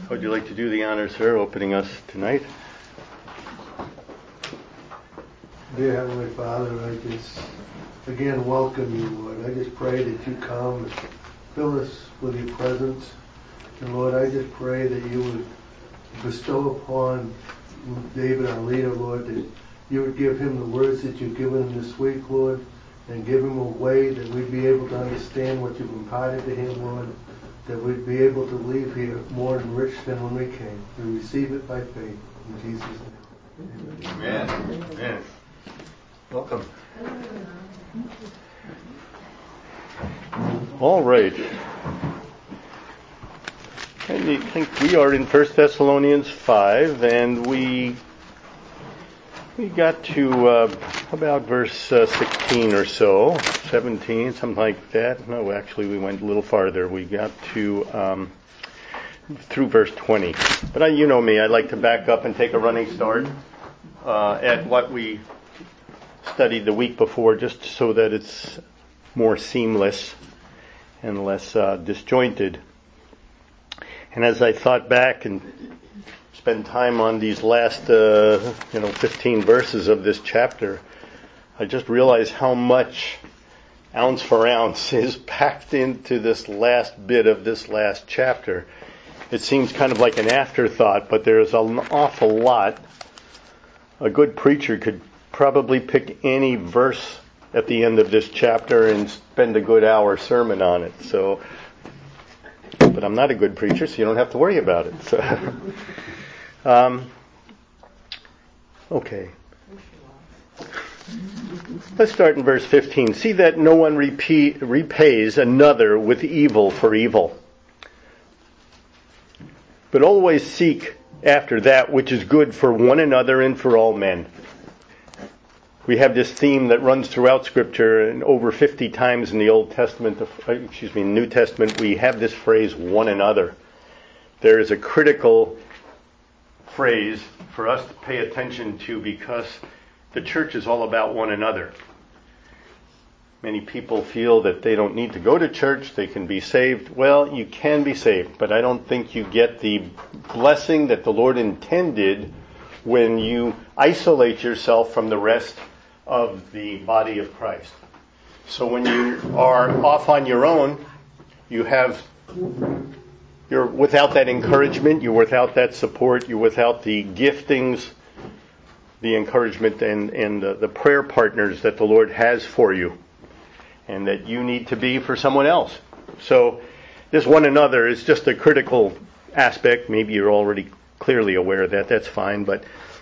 How would you like to do the honor, sir, opening us tonight? Dear Heavenly Father, I just again welcome you, Lord. I just pray that you come and fill us with your presence. And Lord, I just pray that you would bestow upon David, our leader, Lord, that you would give him the words that you've given him this week, Lord, and give him a way that we'd be able to understand what you've imparted to him, Lord, that we'd be able to leave here more enriched than when we came. We receive it by faith. In Jesus' name. Amen. Amen. Welcome. All right. I think we are in 1 Thessalonians 5, and we got to about verse 16 or so, 17, something like that. No, actually, we went a little farther. We got to through verse 20. But you know me, I like to back up and take a running start at what we studied the week before, just so that it's more seamless and less disjointed. And as I thought back and spend time on these last 15 verses of this chapter, I just realized how much ounce for ounce is packed into this last bit of this last chapter. It seems kind of like an afterthought, but there's an awful lot. A good preacher could probably pick any verse at the end of this chapter and spend a good hour sermon on it. So, but I'm not a good preacher, so you don't have to worry about it. So, okay. Let's start in verse 15. See that no one repays another with evil for evil, but always seek after that which is good for one another and for all men. We have this theme that runs throughout Scripture, and over 50 times in the New Testament, we have this phrase, one another. There is a critical phrase for us to pay attention to because the church is all about one another. Many people feel that they don't need to go to church, they can be saved. Well, you can be saved, but I don't think you get the blessing that the Lord intended when you isolate yourself from the rest of the body of Christ. So when you are off on your own, you're without that encouragement, you're without that support, you're without the giftings, the encouragement and the prayer partners that the Lord has for you and that you need to be for someone else. So this one another is just a critical aspect. Maybe you're already clearly aware of that. That's fine. But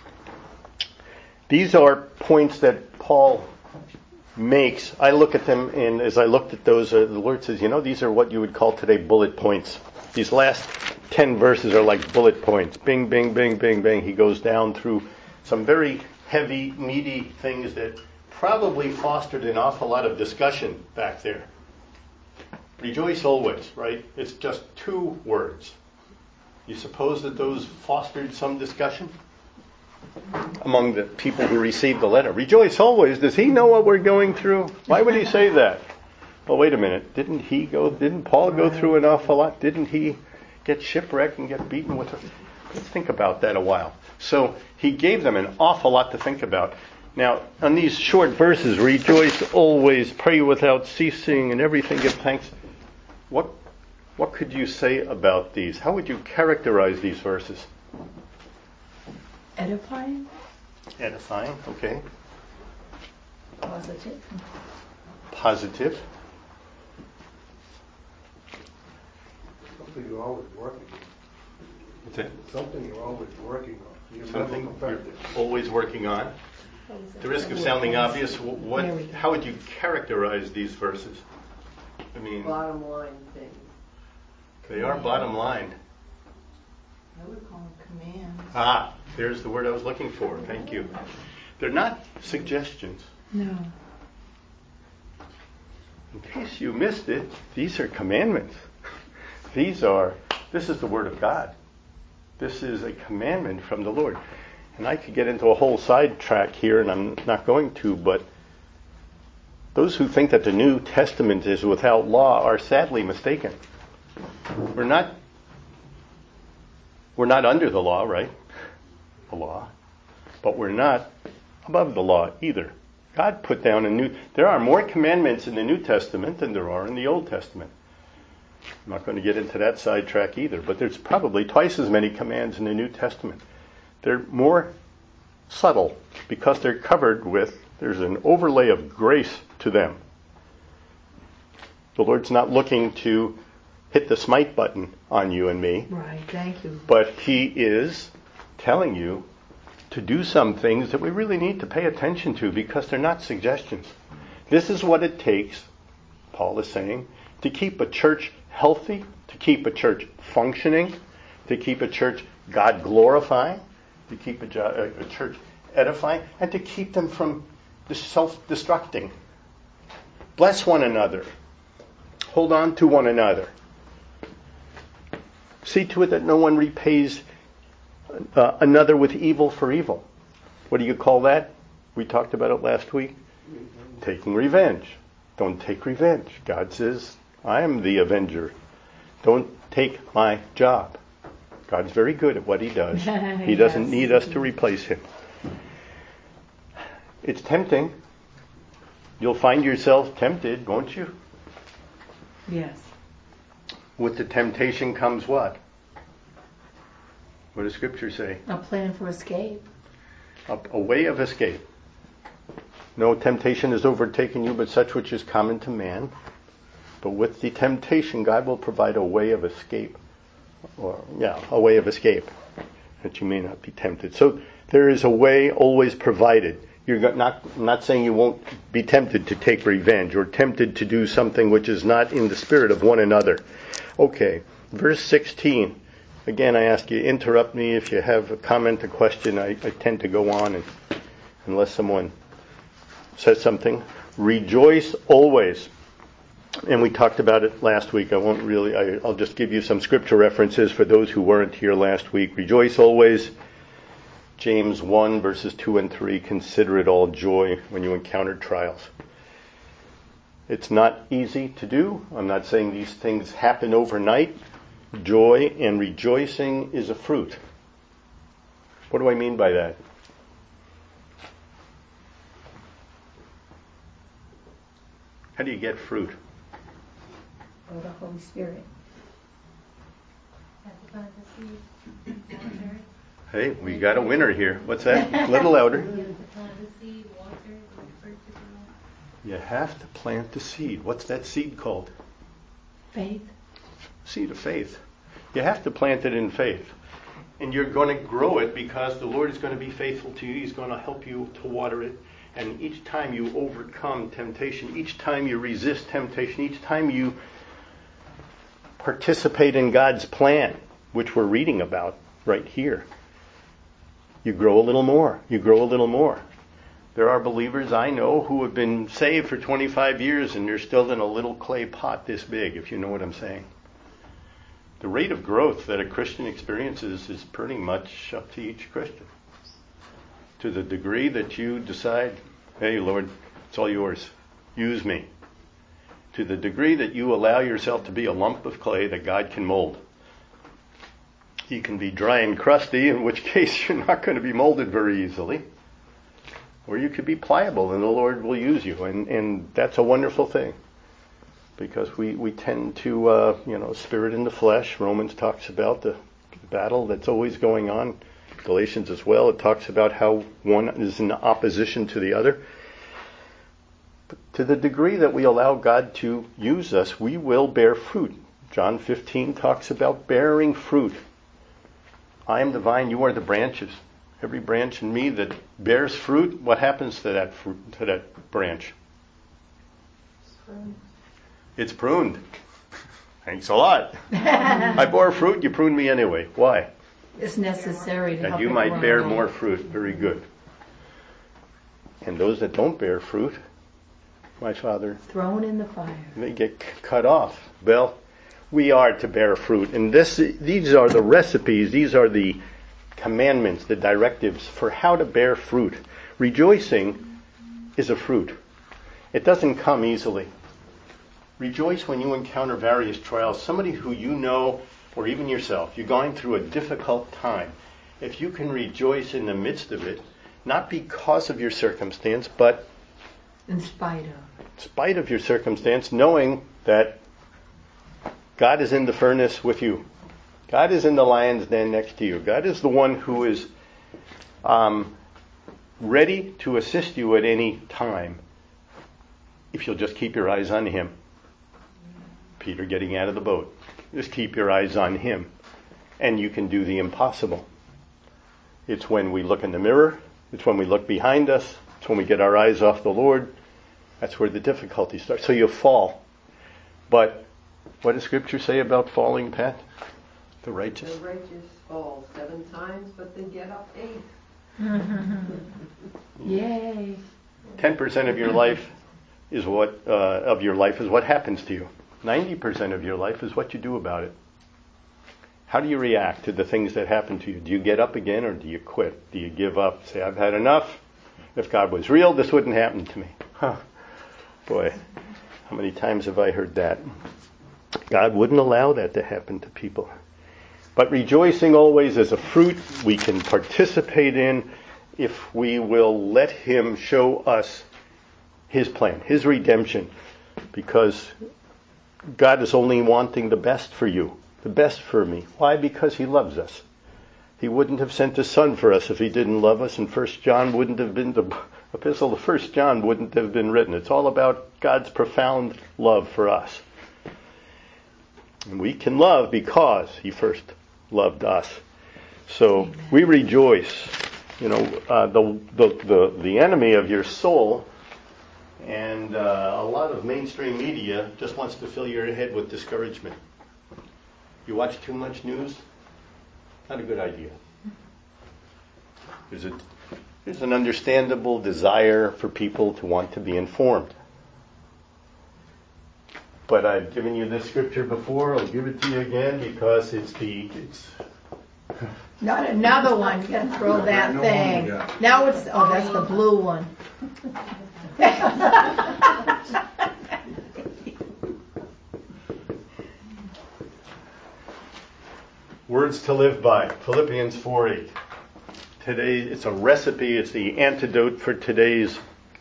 these are points that Paul makes. I look at them, and as I looked at those, the Lord says, these are what you would call today bullet points. These last 10 verses are like bullet points. Bing, bing, bing, bing, bing. He goes down through some very heavy, meaty things that probably fostered an awful lot of discussion back there. Rejoice always, right? It's just 2 words. You suppose that those fostered some discussion among the people who received the letter? Rejoice always. Does he know what we're going through? Why would he say that? Well, wait a minute. Didn't Paul go through an awful lot? Didn't he get shipwrecked and get beaten with Let's think about that a while. So he gave them an awful lot to think about. Now, on these short verses, rejoice always, pray without ceasing, and everything give thanks. What could you say about these? How would you characterize these verses? Edifying. Edifying, okay. Positive. Something you're always working on. What's that? Something you're always working on. Something you're always working on. At the risk of sounding obvious, how would you characterize these verses? Bottom line things. They are bottom line. I would call them commands. There's the word I was looking for. Thank you. They're not suggestions. No. In case you missed it, these are commandments. This is the Word of God. This is a commandment from the Lord. And I could get into a whole sidetrack here, and I'm not going to, but those who think that the New Testament is without law are sadly mistaken. We're not We're not under the law, right? The law. But we're not above the law either. God put down there are more commandments in the New Testament than there are in the Old Testament. I'm not going to get into that sidetrack either, but there's probably twice as many commands in the New Testament. They're more subtle because they're covered with, there's an overlay of grace to them. The Lord's not looking to hit the smite button on you and me. Right, thank you. But He is telling you to do some things that we really need to pay attention to because they're not suggestions. This is what it takes, Paul is saying, to keep a church healthy, to keep a church functioning, to keep a church God glorifying, to keep a church edifying, and to keep them from self-destructing. Bless one another. Hold on to one another. See to it that no one repays another with evil for evil. What do you call that? We talked about it last week. Taking revenge. Don't take revenge. God says, I am the avenger. Don't take my job. God's very good at what He does. He doesn't need us to replace Him. It's tempting. You'll find yourself tempted, won't you? Yes. With the temptation comes what? What does Scripture say? A plan for escape. A way of escape. No temptation has overtaken you but such which is common to man. But with the temptation, God will provide a way of escape. A way of escape. That you may not be tempted. So there is a way always provided. I'm not saying you won't be tempted to take revenge or tempted to do something which is not in the spirit of one another. Okay, verse 16. Again, I ask you, interrupt me if you have a comment, a question. I tend to go on unless someone says something. Rejoice always. And we talked about it last week. I'll just give you some scripture references for those who weren't here last week. Rejoice always. James 1 verses 2 and 3. Consider it all joy when you encounter trials. It's not easy to do. I'm not saying these things happen overnight. Joy and rejoicing is a fruit. What do I mean by that? How do you get fruit? Oh, the Holy Spirit. Have to plant the seed, water. Hey, we got a winner here. What's that? A little louder. You have to plant the seed, water, wait for it to grow. You have to plant the seed. What's that seed called? Faith. Seed of faith. You have to plant it in faith. And you're going to grow it because the Lord is going to be faithful to you. He's going to help you to water it. And each time you overcome temptation, each time you resist temptation, each time you participate in God's plan, which we're reading about right here, you grow a little more. You grow a little more. There are believers I know who have been saved for 25 years and they're still in a little clay pot this big, if you know what I'm saying. The rate of growth that a Christian experiences is pretty much up to each Christian. To the degree that you decide, hey, Lord, it's all yours. Use me. To the degree that you allow yourself to be a lump of clay that God can mold. You can be dry and crusty, in which case you're not going to be molded very easily. Or you could be pliable and the Lord will use you. And that's a wonderful thing. Because we tend to, spirit in the flesh. Romans talks about the battle that's always going on. Galatians as well. It talks about how one is in opposition to the other. But to the degree that we allow God to use us, we will bear fruit. John 15 talks about bearing fruit. I am the vine, you are the branches. Every branch in me that bears fruit, what happens to that fruit, to that branch? It's pruned. Thanks a lot. I bore fruit, you pruned me anyway. Why? It's necessary to help that you it might grow. bear more fruit. Very good. And those that don't bear fruit, my Father, Thrown in the fire. they get cut off. Well, we are to bear fruit. And these are the recipes, these are the commandments, the directives for how to bear fruit. Rejoicing is a fruit. It doesn't come easily. Rejoice when you encounter various trials. Somebody who you know or even yourself, you're going through a difficult time, if you can rejoice in the midst of it, not because of your circumstance, but In spite of your circumstance, knowing that God is in the furnace with you. God is in the lion's den next to you. God is the one who is ready to assist you at any time if you'll just keep your eyes on Him. Peter getting out of the boat. Just keep your eyes on Him, and you can do the impossible. It's when we look in the mirror, it's when we look behind us, it's when we get our eyes off the Lord, that's where the difficulty starts. So you fall. But what does Scripture say about falling, Pat? The righteous? The righteous fall 7 times, but they get up 8. Yay. 10% of your life is what happens to you. 90% of your life is what you do about it. How do you react to the things that happen to you? Do you get up again, or do you quit? Do you give up? Say, I've had enough. If God was real, this wouldn't happen to me. Boy, how many times have I heard that? God wouldn't allow that to happen to people. But rejoicing always is a fruit we can participate in if we will let Him show us His plan, His redemption, because God is only wanting the best for you, the best for me. Why? Because He loves us. He wouldn't have sent His Son for us if He didn't love us, and 1 John wouldn't have been, the epistle of 1 John wouldn't have been written. It's all about God's profound love for us. And we can love because He first loved us. So we rejoice. You know, the enemy of your soul and a lot of mainstream media just wants to fill your head with discouragement. You watch too much news? Not a good idea. There's an understandable desire for people to want to be informed. But I've given you this scripture before. I'll give it to you again because it's Not another one. You gotta throw that thing. Now that's the blue one. Words to live by. Philippians 4:8. Today, it's a recipe. It's the antidote for today's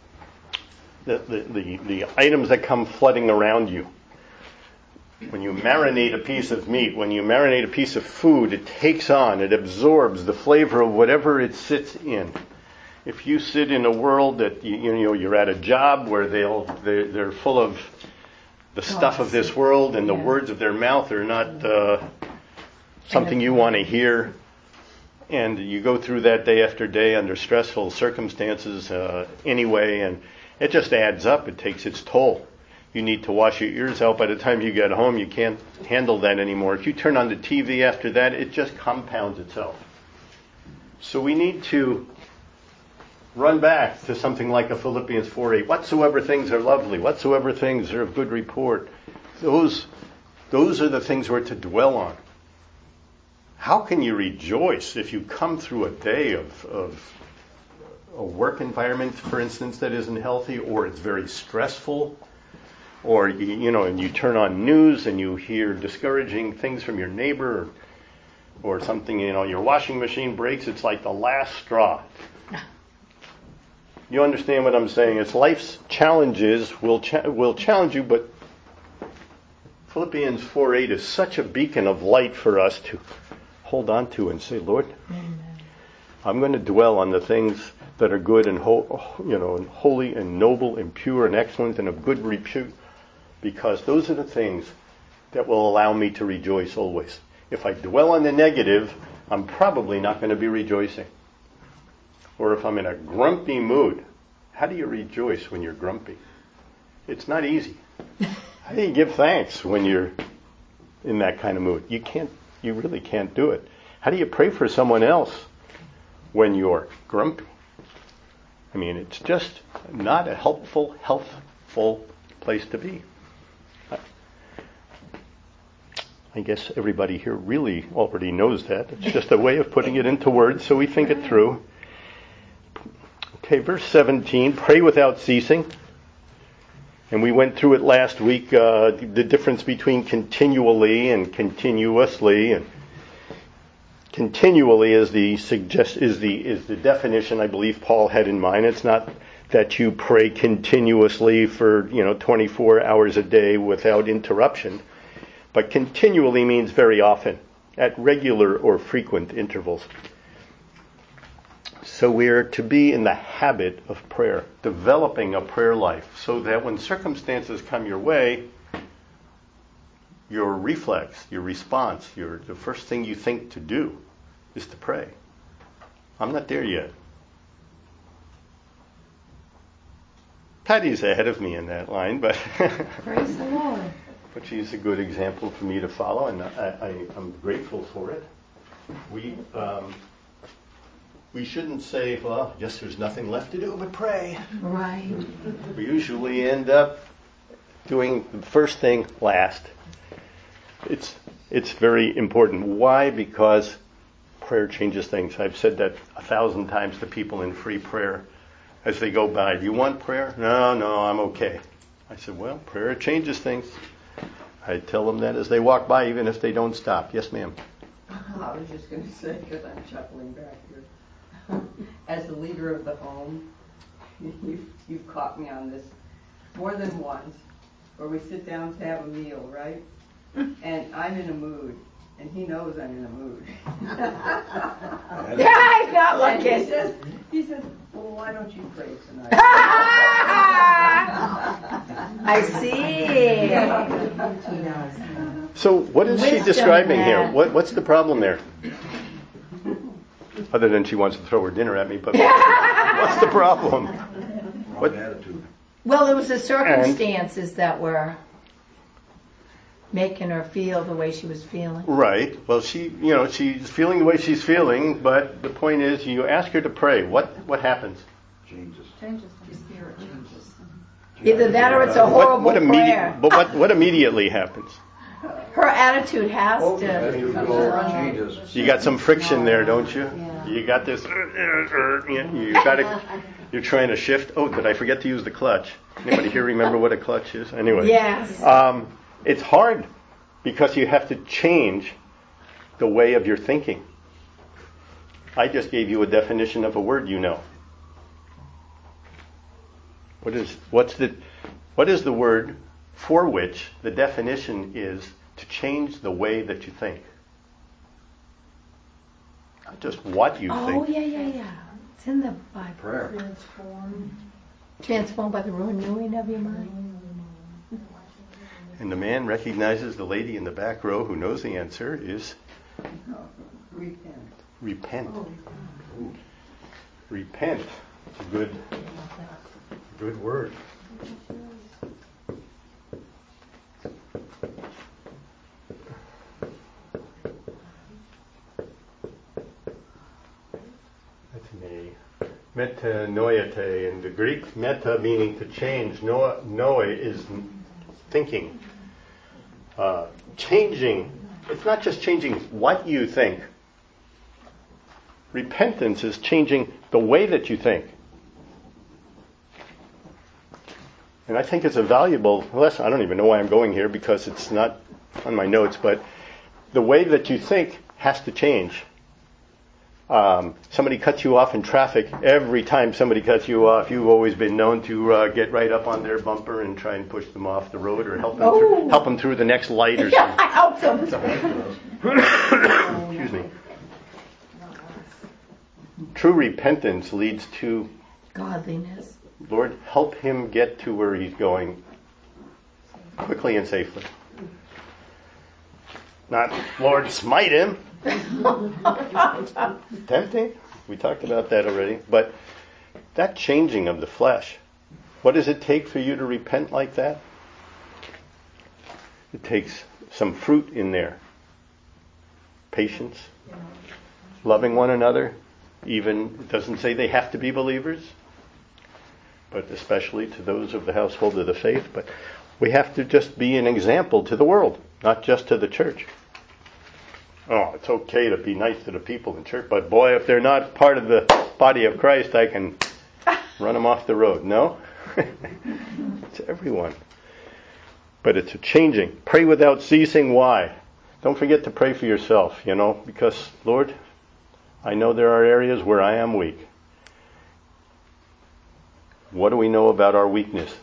the items that come flooding around you. When you marinate a piece of meat, when you marinate a piece of food, it takes on, it absorbs the flavor of whatever it sits in. If you sit in a world that you're at a job where they're full of the stuff of this world, and the words of their mouth are not something you want to hear, and you go through that day after day under stressful circumstances anyway, and it just adds up. It takes its toll. You need to wash your ears out by the time you get home. You can't handle that anymore. If you turn on the TV after that, it just compounds itself. So we need to run back to something like a Philippians 4:8. Whatsoever things are lovely, whatsoever things are of good report. Those are the things we're to dwell on. How can you rejoice if you come through a day of a work environment, for instance, that isn't healthy, or it's very stressful, or and you turn on news and you hear discouraging things from your neighbor, or something, your washing machine breaks? It's like the last straw. You understand what I'm saying? It's life's challenges will challenge you, but Philippians 4:8 is such a beacon of light for us to hold on to and say, Lord, Amen. I'm going to dwell on the things that are good and and holy and noble and pure and excellent and of good repute, because those are the things that will allow me to rejoice always. If I dwell on the negative, I'm probably not going to be rejoicing. Or if I'm in a grumpy mood, how do you rejoice when you're grumpy? It's not easy. How do you give thanks when you're in that kind of mood? You really can't do it. How do you pray for someone else when you're grumpy? I mean, it's just not a helpful, healthful place to be. I guess everybody here really already knows that. It's just a way of putting it into words so we think it through. Okay, verse 17, pray without ceasing. And we went through it last week, the difference between continually and continuously. And continually is the definition I believe Paul had in mind. It's not that you pray continuously for 24 hours a day without interruption, but continually means very often, at regular or frequent intervals. So we're to be in the habit of prayer, developing a prayer life, so that when circumstances come your way, your reflex, your response, the first thing you think to do is to pray. I'm not there yet. Patty's ahead of me in that line, but Praise the Lord. but she's a good example for me to follow, and I'm grateful for it. We shouldn't say, well, I guess there's nothing left to do but pray. Right. We usually end up doing the first thing last. It's very important. Why? Because prayer changes things. I've said that 1,000 times to people in free prayer as they go by. Do you want prayer? No, I'm okay. I said, well, prayer changes things. I tell them that as they walk by, even if they don't stop. Yes, ma'am. I was just going to say, because I'm chuckling back here. As the leader of the home, you've caught me on this more than once, where we sit down to have a meal, right? And I'm in a mood, and he knows I'm in a mood. Yeah, I'm not And looking. he says, well, why don't you pray tonight? I see. So what is she Wisdom, describing here? man. What's the problem there? Other than she wants to throw her dinner at me, but what's the problem? Wrong attitude. Well, it was the circumstances that were making her feel the way she was feeling. Right. Well, she's feeling the way she's feeling, but the point is, you ask her to pray. What happens? Changes. Your spirit changes. Either that or it's a horrible prayer. But what immediately happens? Her attitude has to. Changes. You got some friction there, don't you? Yeah. You got this. You're trying to shift. Oh, did I forget to use the clutch? Anybody here remember what a clutch is? Anyway. Yes. It's hard because you have to change the way of your thinking. I just gave you a definition of a word you know. What is the word for which the definition is to change the way that you think? Not just what you Oh, think. yeah. It's in the Bible. Prayer. Transformed by the renewing of your mind. And the man recognizes the lady in the back row who knows the answer is Repent. repent. Repent. It's a good word. That's me. Metanoiate in the Greek, meta meaning to change. Noe is thinking. Changing. It's not just changing what you think. Repentance is changing the way that you think. And I think it's a valuable lesson. I don't even know why I'm going here because it's not on my notes, but the way that you think has to change. Somebody cuts you off in traffic. Every time somebody cuts you off, you've always been known to get right up on their bumper and try and push them off the road or help them through the next light or something. Yeah, help them. Excuse me. True repentance leads to, Godliness. Lord, help him get to where he's going quickly and safely. Not, Lord, smite him. Tempting. We talked about that already. But that changing of the flesh, what does it take for you to repent like that? It takes some fruit in there. Patience, loving one another. Even, it doesn't say they have to be believers, but especially to those of the household of the faith. But we have to just be an example to the world, not just to the church. Oh, it's okay to be nice to the people in church, but boy, if they're not part of the body of Christ, I can run them off the road. No? It's everyone. But it's a changing. Pray without ceasing. Why? Don't forget to pray for yourself, because, Lord, I know there are areas where I am weak. What do we know about our weakness?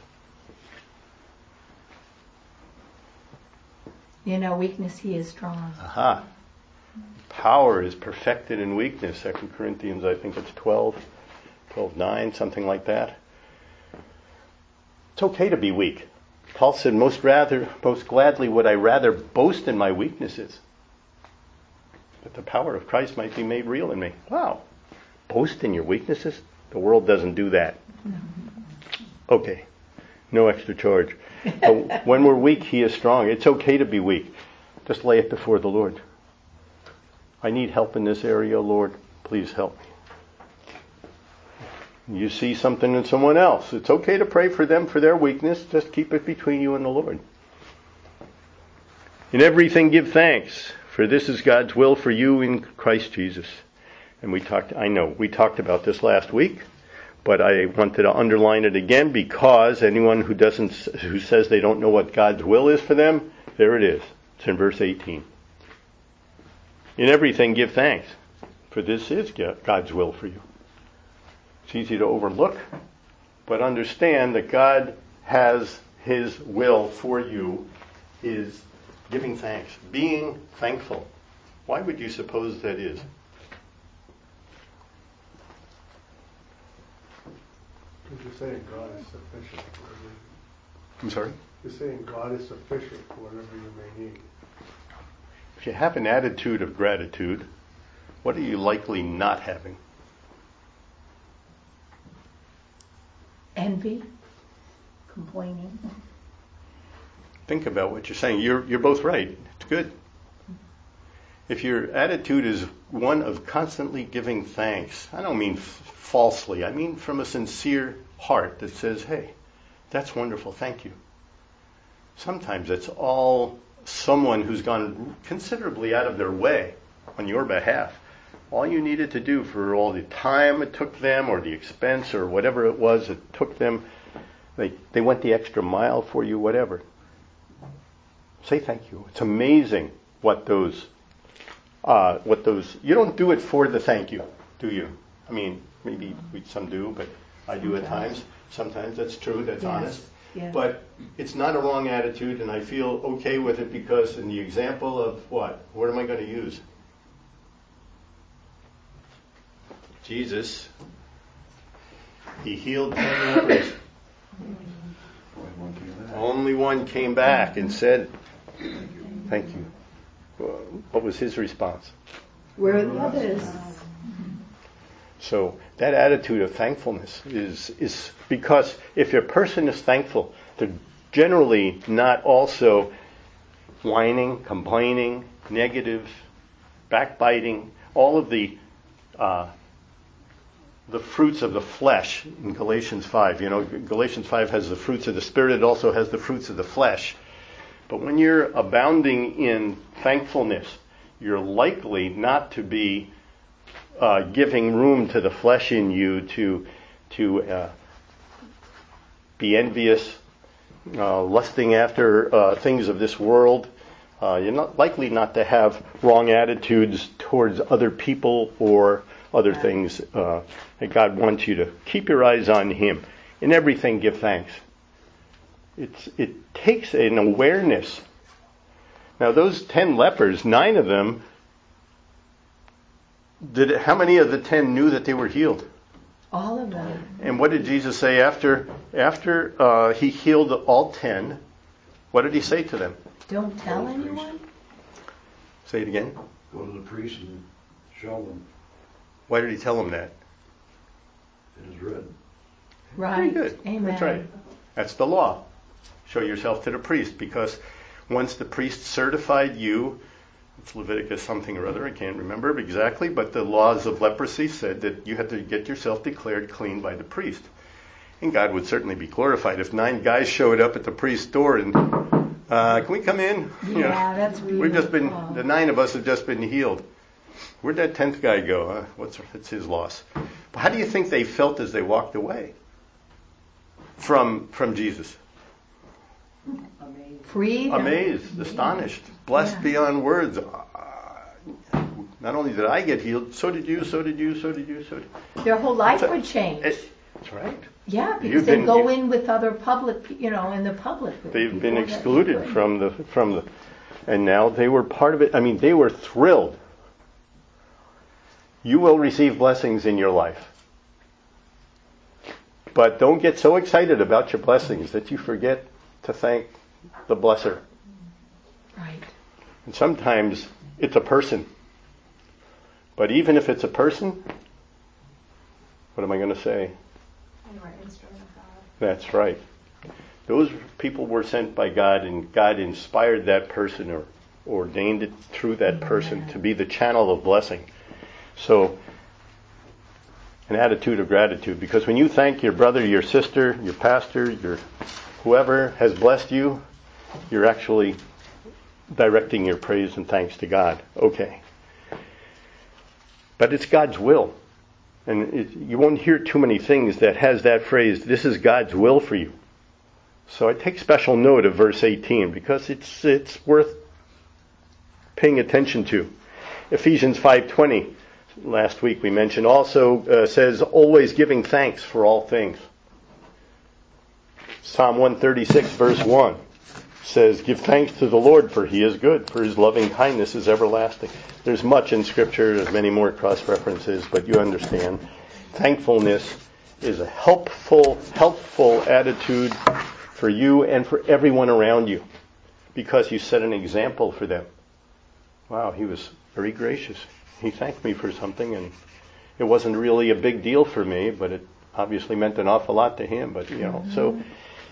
In our weakness, He is strong. Aha. Power is perfected in weakness. 2 Corinthians, I think it's 12:9, something like that. It's okay to be weak. Paul said, most gladly would I rather boast in my weaknesses, that the power of Christ might be made real in me. Wow. Boast in your weaknesses? The world doesn't do that. Okay. No extra charge. But when we're weak, He is strong. It's okay to be weak. Just lay it before the Lord. I need help in this area, Lord. Please help me. You see something in someone else. It's okay to pray for them for their weakness. Just keep it between you and the Lord. In everything give thanks, for this is God's will for you in Christ Jesus. And we talked about this last week, but I wanted to underline it again because anyone who says they don't know what God's will is for them, there it is. It's in verse 18. In everything give thanks, for this is God's will for you. It's easy to overlook, but understand that God has His will for you is giving thanks, being thankful. Why would you suppose that is? Because you're saying God is sufficient for whatever. I'm sorry? You're saying God is sufficient for whatever you may need. If you have an attitude of gratitude, what are you likely not having? Envy, complaining. Think about what you're saying. You're both right. It's good. If your attitude is one of constantly giving thanks, I don't mean falsely, I mean from a sincere heart that says, hey, that's wonderful, thank you. Sometimes it's all someone who's gone considerably out of their way on your behalf. All you needed to do for all the time it took them or the expense or whatever it was it took them, they went the extra mile for you, whatever. Say thank you. It's amazing what those, you don't do it for the thank you, do you? I mean, maybe some do, but I do at times. Sometimes that's true, that's honest. Yes. But it's not a wrong attitude, and I feel okay with it because in the example of what am I going to use? Jesus, He healed 10 lepers. Only one came back and said, thank you. What was his response? Where are the others? So that attitude of thankfulness is because if a person is thankful, they're generally not also whining, complaining, negative, backbiting, all of the fruits of the flesh in Galatians 5. Galatians 5 has the fruits of the Spirit. It also has the fruits of the flesh. But when you're abounding in thankfulness, you're likely not to be giving room to the flesh in you to be envious, lusting after things of this world. You're not likely not to have wrong attitudes towards other people or other things. That God wants you to keep your eyes on Him. In everything, give thanks. It takes an awareness. Now, those 10 lepers, 9 of them, how many of the 10 knew that they were healed? All of them. And what did Jesus say after He healed all 10? What did He say to them? Don't tell anyone? Say it again. Go to the priest and show them. Why did He tell them that? It is written. Right. Very good. Amen. That's right. That's the law. Show yourself to the priest, because once the priest certified you, it's Leviticus something or other, I can't remember exactly, but the laws of leprosy said that you had to get yourself declared clean by the priest. And God would certainly be glorified if 9 guys showed up at the priest's door and, can we come in? Yeah, that's beautiful. We've just been, the 9 of us have just been healed. Where'd that 10th guy go? It's his loss. But how do you think they felt as they walked away from Jesus? Amazed. Freed. Amazed, astonished, blessed Yeah. beyond words. Not only did I get healed, so did you, so did you, so did you, so did you. Their whole life would change. That's right. Yeah, because You've they been- go in with other public, in the public. They've been Before that, excluded they from the, and now they were part of it. I mean, they were thrilled. You will receive blessings in your life. But don't get so excited about your blessings that you forget to thank the blesser. Right. And sometimes it's a person. But even if it's a person, what am I going to say? That's right. Those people were sent by God, and God inspired that person or ordained it through that person to be the channel of blessing. So, an attitude of gratitude. Because when you thank your brother, your sister, your pastor, your whoever has blessed you, you're actually directing your praise and thanks to God. Okay. But it's God's will. And you won't hear too many things that has that phrase, this is God's will for you. So I take special note of verse 18 because it's worth paying attention to. Ephesians 5:20, last week we mentioned, also says, always giving thanks for all things. Psalm 136 verse 1 says, give thanks to the Lord for he is good, for his loving kindness is everlasting. There's much in Scripture, there's many more cross-references, but you understand. Thankfulness is a helpful attitude for you and for everyone around you, because you set an example for them. Wow, he was very gracious. He thanked me for something, and it wasn't really a big deal for me, but it obviously meant an awful lot to him. But, so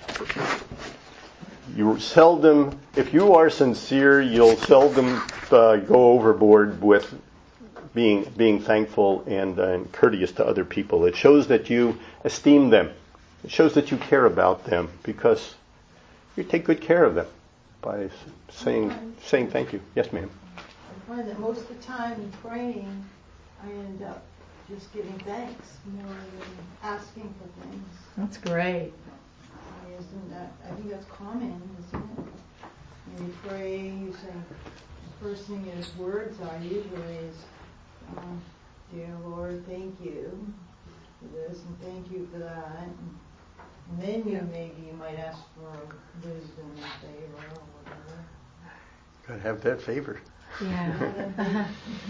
you seldom, if you are sincere, you'll seldom go overboard with being thankful and courteous to other people. It shows that you esteem them. It shows that you care about them, because you take good care of them by saying thank you. Yes, ma'am. I find that most of the time in praying, I end up just giving thanks more than asking for things. That's great. Isn't that? I think that's common, isn't it? When you pray, you say, the first thing his words are usually is, dear Lord, thank you for this and thank you for that. And then you might ask for wisdom and favor or whatever. Gotta have that favor. Yeah.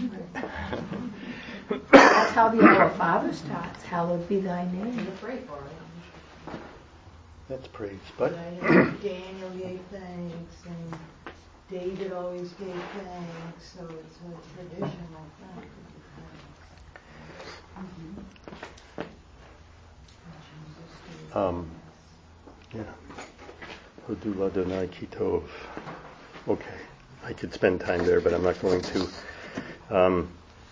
That's how the Our Father starts. Hallowed be thy name. You pray for it. That's praise. But Daniel gave thanks, and David always gave thanks, so it's a tradition like that. yeah. Hodul Adonai Kitov. Okay. I could spend time there, but I'm not going to.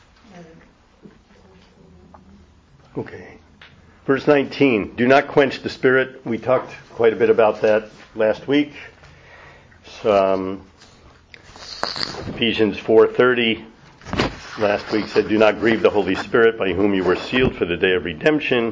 Okay. Verse 19. Do not quench the spirit. We talked quite a bit about that last week. Ephesians 4:30 last week said, do not grieve the Holy Spirit, by whom you were sealed for the day of redemption.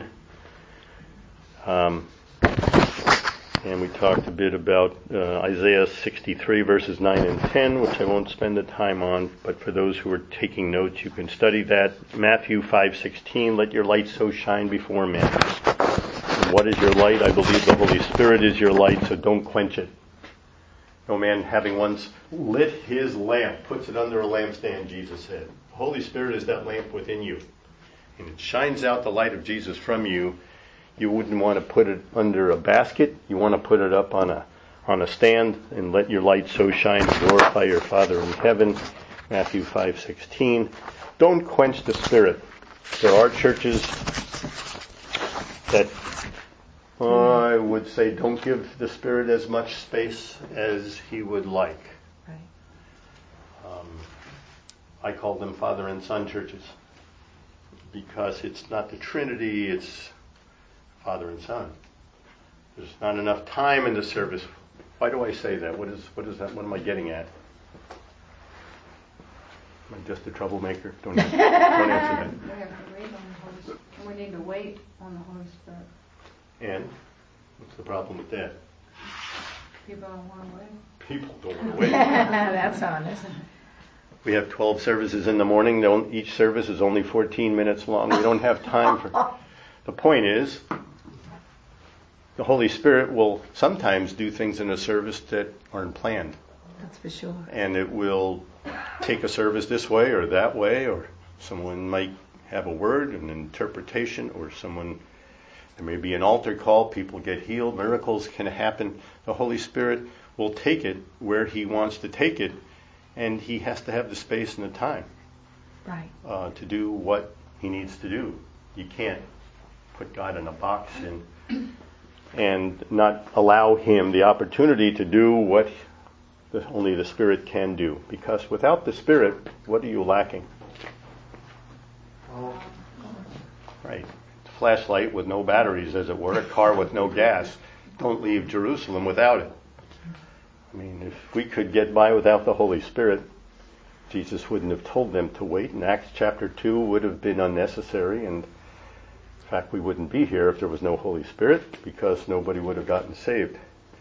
And we talked a bit about Isaiah 63 verses 9 and 10, which I won't spend the time on, but for those who are taking notes, you can study that. Matthew 5:16, let your light so shine before men. And what is your light? I believe the Holy Spirit is your light, so don't quench it. No man having once lit his lamp puts it under a lampstand, Jesus said. The Holy Spirit is that lamp within you. And it shines out the light of Jesus from you. You wouldn't want to put it under a basket. You want to put it up on a stand and let your light so shine to glorify your Father in heaven. Matthew 5:16. Don't quench the Spirit. There are churches that I would say don't give the Spirit as much space as he would like. Right. I call them Father and Son churches, because it's not the Trinity, it's Father and Son. There's not enough time in the service. Why do I say that? What is that? What am I getting at? Am I just a troublemaker? Don't answer that. We have to wait on the Holy Spirit. We need to wait on the Holy Spirit. And what's the problem with that? People don't want to wait. People don't want to wait. That's honest. We have 12 services in the morning. Each service is only 14 minutes long. We don't have time for... The point is, the Holy Spirit will sometimes do things in a service that aren't planned. That's for sure. And it will take a service this way or that way, or someone might have a word, an interpretation, or there may be an altar call, people get healed, miracles can happen. The Holy Spirit will take it where He wants to take it, and He has to have the space and the time to do what He needs to do. You can't put God in a box and not allow Him the opportunity to do what only the Spirit can do. Because without the Spirit, what are you lacking? Right. A flashlight with no batteries, as it were, a car with no gas. Don't leave Jerusalem without it. I mean, if we could get by without the Holy Spirit, Jesus wouldn't have told them to wait, and Acts chapter 2 would have been unnecessary, and in fact, we wouldn't be here if there was no Holy Spirit, because nobody would have gotten saved.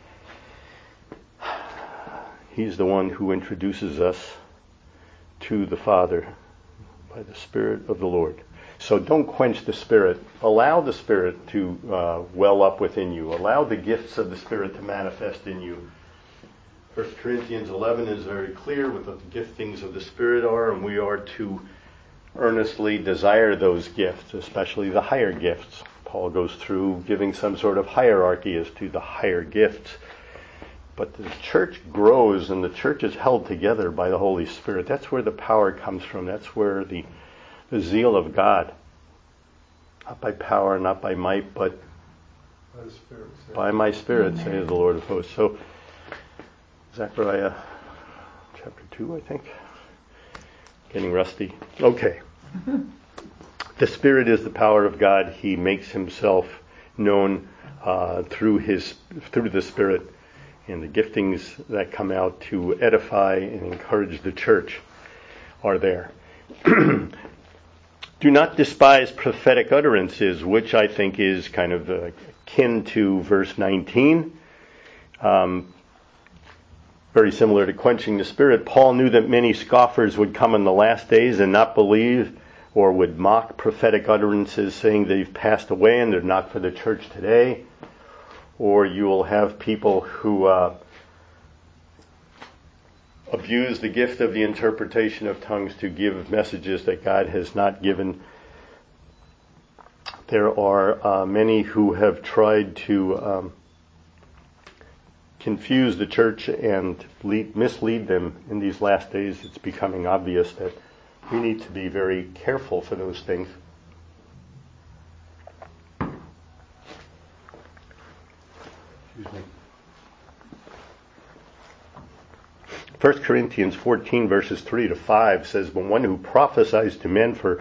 He's the one who introduces us to the Father by the Spirit of the Lord. So don't quench the Spirit. Allow the Spirit to well up within you. Allow the gifts of the Spirit to manifest in you. 1 Corinthians 11 is very clear with what the giftings of the Spirit are, and we are to earnestly desire those gifts, especially the higher gifts. Paul goes through giving some sort of hierarchy as to the higher gifts. But the church grows, and the church is held together by the Holy Spirit. That's where the power comes from. That's where the zeal of God, not by power, not by might, but by my Spirit, says the Lord of hosts. So, Zechariah chapter 2, I think. Getting rusty. Okay. The Spirit is the power of God. He makes Himself known through the Spirit, and the giftings that come out to edify and encourage the church are there. Do not despise prophetic utterances, which I think is kind of akin to verse 19. Very similar to quenching the Spirit. Paul knew that many scoffers would come in the last days and not believe, or would mock prophetic utterances, saying they've passed away and they're not for the church today. Or you will have people who abuse the gift of the interpretation of tongues to give messages that God has not given. There are many who have tried to confuse the church and mislead them in these last days. It's becoming obvious that we need to be very careful for those things. Excuse me. 1 Corinthians 14 verses 3 to 5 says, "But one who prophesies to men for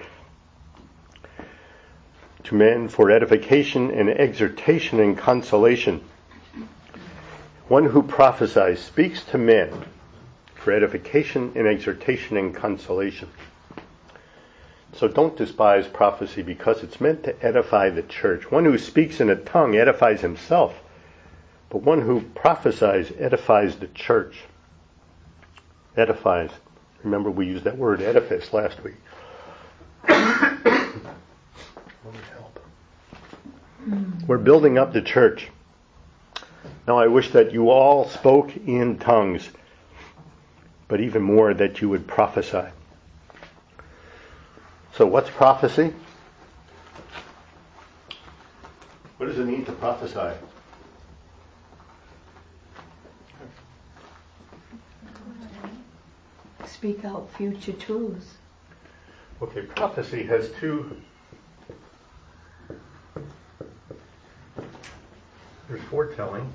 edification and exhortation and consolation." One who prophesies speaks to men for edification and exhortation and consolation. So don't despise prophecy, because it's meant to edify the church. One who speaks in a tongue edifies himself, but one who prophesies edifies the church. Edifies. Remember, we used that word edifice last week. We're building up the church. Now I wish that you all spoke in tongues, but even more that you would prophesy. So what's prophecy? What does it mean to prophesy? Speak out future truths. Okay, prophecy has two. There's foretelling.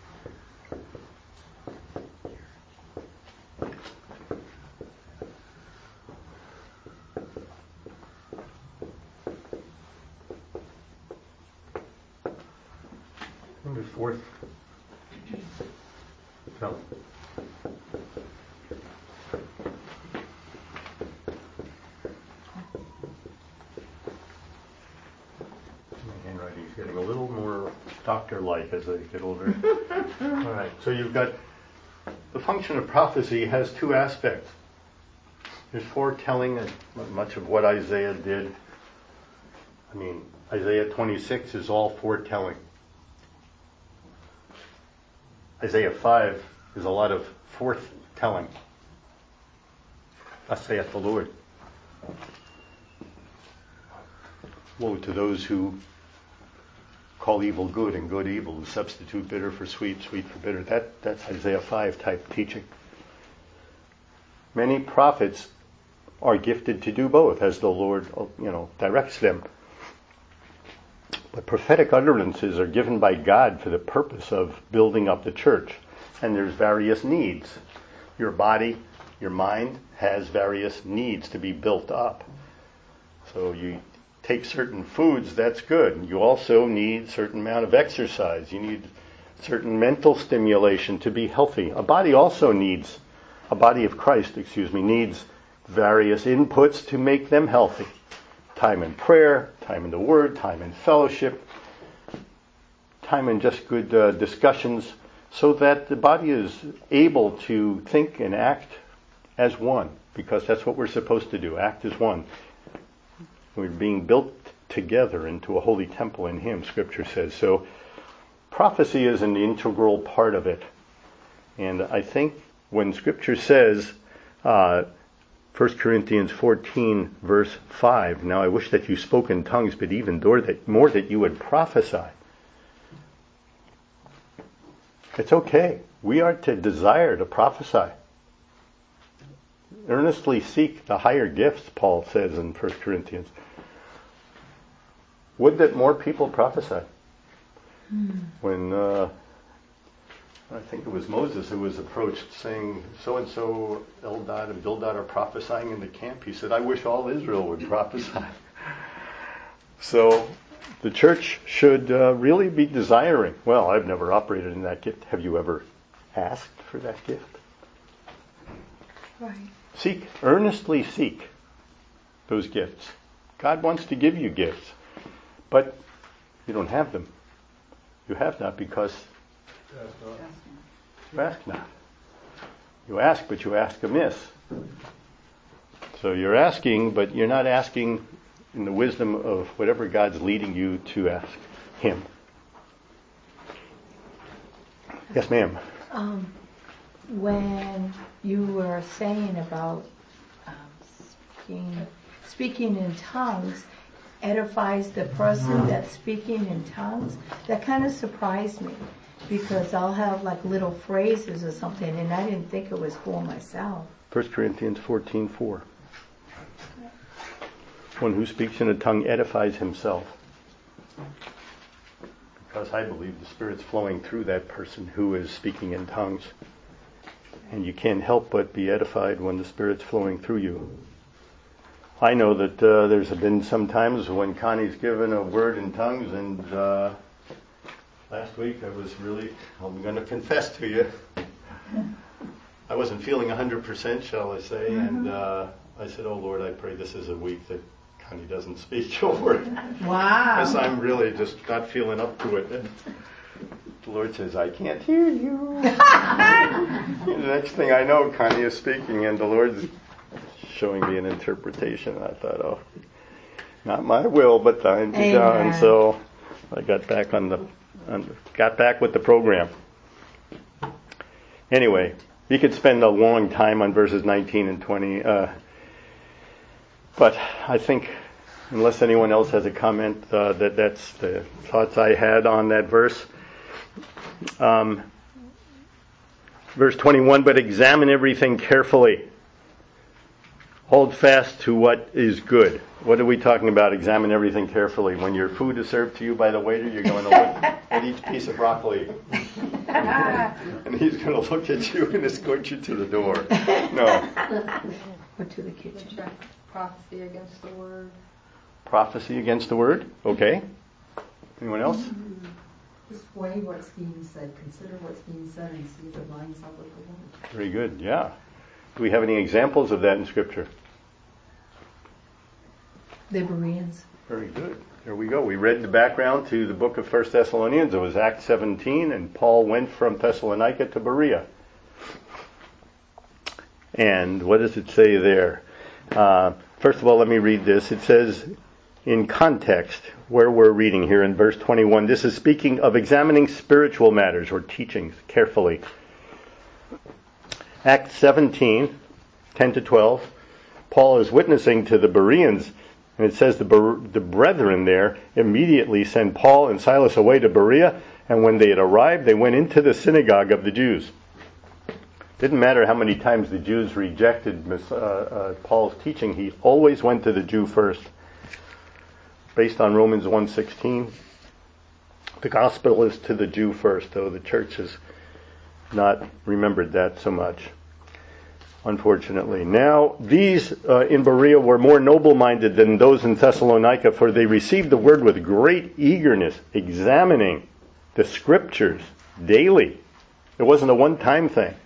And there's foretelling. My handwriting's getting a little more doctor life as they get older. All right, so you've got the function of prophecy has two aspects. There's foretelling, and much of what Isaiah did. I mean, Isaiah 26 is all foretelling. Isaiah 5 is a lot of forthtelling. Thus saith the Lord. Woe to those who call evil good and good evil, who substitute bitter for sweet, sweet for bitter. That's Isaiah 5 type teaching. Many prophets are gifted to do both as the Lord, directs them. But prophetic utterances are given by God for the purpose of building up the church. And there's various needs. Your body, your mind has various needs to be built up. So you take certain foods, that's good. You also need a certain amount of exercise. You need certain mental stimulation to be healthy. A body of Christ, needs various inputs to make them healthy. Time in prayer, time in the Word, time in fellowship, time in just good discussions, so that the body is able to think and act as one, because that's what we're supposed to do, act as one. We're being built together into a holy temple in Him, Scripture says. So prophecy is an integral part of it. And I think when Scripture says, 1 Corinthians 14, verse 5, now I wish that you spoke in tongues, but even more that you would prophesy. It's okay. We are to desire to prophesy. Earnestly seek the higher gifts, Paul says in 1 Corinthians. Would that more people prophesy. When I think it was Moses who was approached saying, so-and-so, Eldad and Bildad are prophesying in the camp. He said, I wish all Israel would prophesy. So the church should really be desiring. Well, I've never operated in that gift. Have you ever asked for that gift? Right. Earnestly seek those gifts. God wants to give you gifts, but you don't have them. You have not because you ask not. You ask, but you ask amiss. So you're asking, but you're not asking in the wisdom of whatever God's leading you to ask Him. Yes, ma'am. When you were saying about speaking in tongues edifies the person that's speaking in tongues, that kind of surprised me, because I'll have like little phrases or something, and I didn't think it was for myself. 1 Corinthians 14:4. One who speaks in a tongue edifies himself. Because I believe the Spirit's flowing through that person who is speaking in tongues. And you can't help but be edified when the Spirit's flowing through you. I know that there's been some times when Connie's given a word in tongues, and last week I'm going to confess to you, I wasn't feeling 100%, shall I say, and I said, oh Lord, I pray this is a week that Connie doesn't speak your word. Wow. Because I'm really just not feeling up to it. And the Lord says, I can't hear you. The next thing I know, Connie is speaking, and the Lord's showing me an interpretation. I thought, oh, not my will, but thine be done. So I got back got back with the program. Anyway, you could spend a long time on verses 19 and 20. But I think, unless anyone else has a comment, that's the thoughts I had on that verse. Verse 21, but examine everything carefully. Hold fast to what is good. What are we talking about? Examine everything carefully. When your food is served to you by the waiter, you're going to look at each piece of broccoli. And he's going to look at you and escort you to the door. No. Or to the kitchen. Prophecy against the word. Prophecy against the word? Okay. Anyone else? Just weigh what's being said. Consider what's being said and see if it lines up with the word. Very good, yeah. Do we have any examples of that in Scripture? The Bereans. Very good. There we go. We read the background to the book of 1 Thessalonians. It was Acts 17, and Paul went from Thessalonica to Berea. And what does it say there? First of all, let me read this. It says, in context, where we're reading here in verse 21, this is speaking of examining spiritual matters or teachings carefully. Acts 17, 10 to 12, Paul is witnessing to the Bereans, and it says the brethren there immediately sent Paul and Silas away to Berea, and when they had arrived, they went into the synagogue of the Jews. Didn't matter how many times the Jews rejected Paul's teaching, he always went to the Jew first. Based on Romans 1:16, the gospel is to the Jew first, though the church has not remembered that so much, unfortunately. Now, these in Berea were more noble-minded than those in Thessalonica, for they received the word with great eagerness, examining the scriptures daily. It wasn't a one-time thing.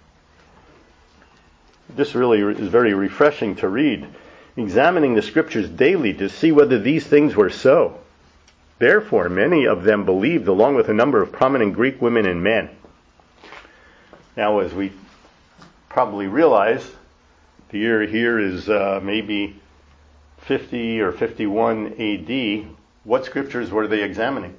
This really is very refreshing to read. Examining the scriptures daily to see whether these things were so. Therefore, many of them believed, along with a number of prominent Greek women and men. Now, as we probably realize, the year here is maybe 50 or 51 AD. What scriptures were they examining?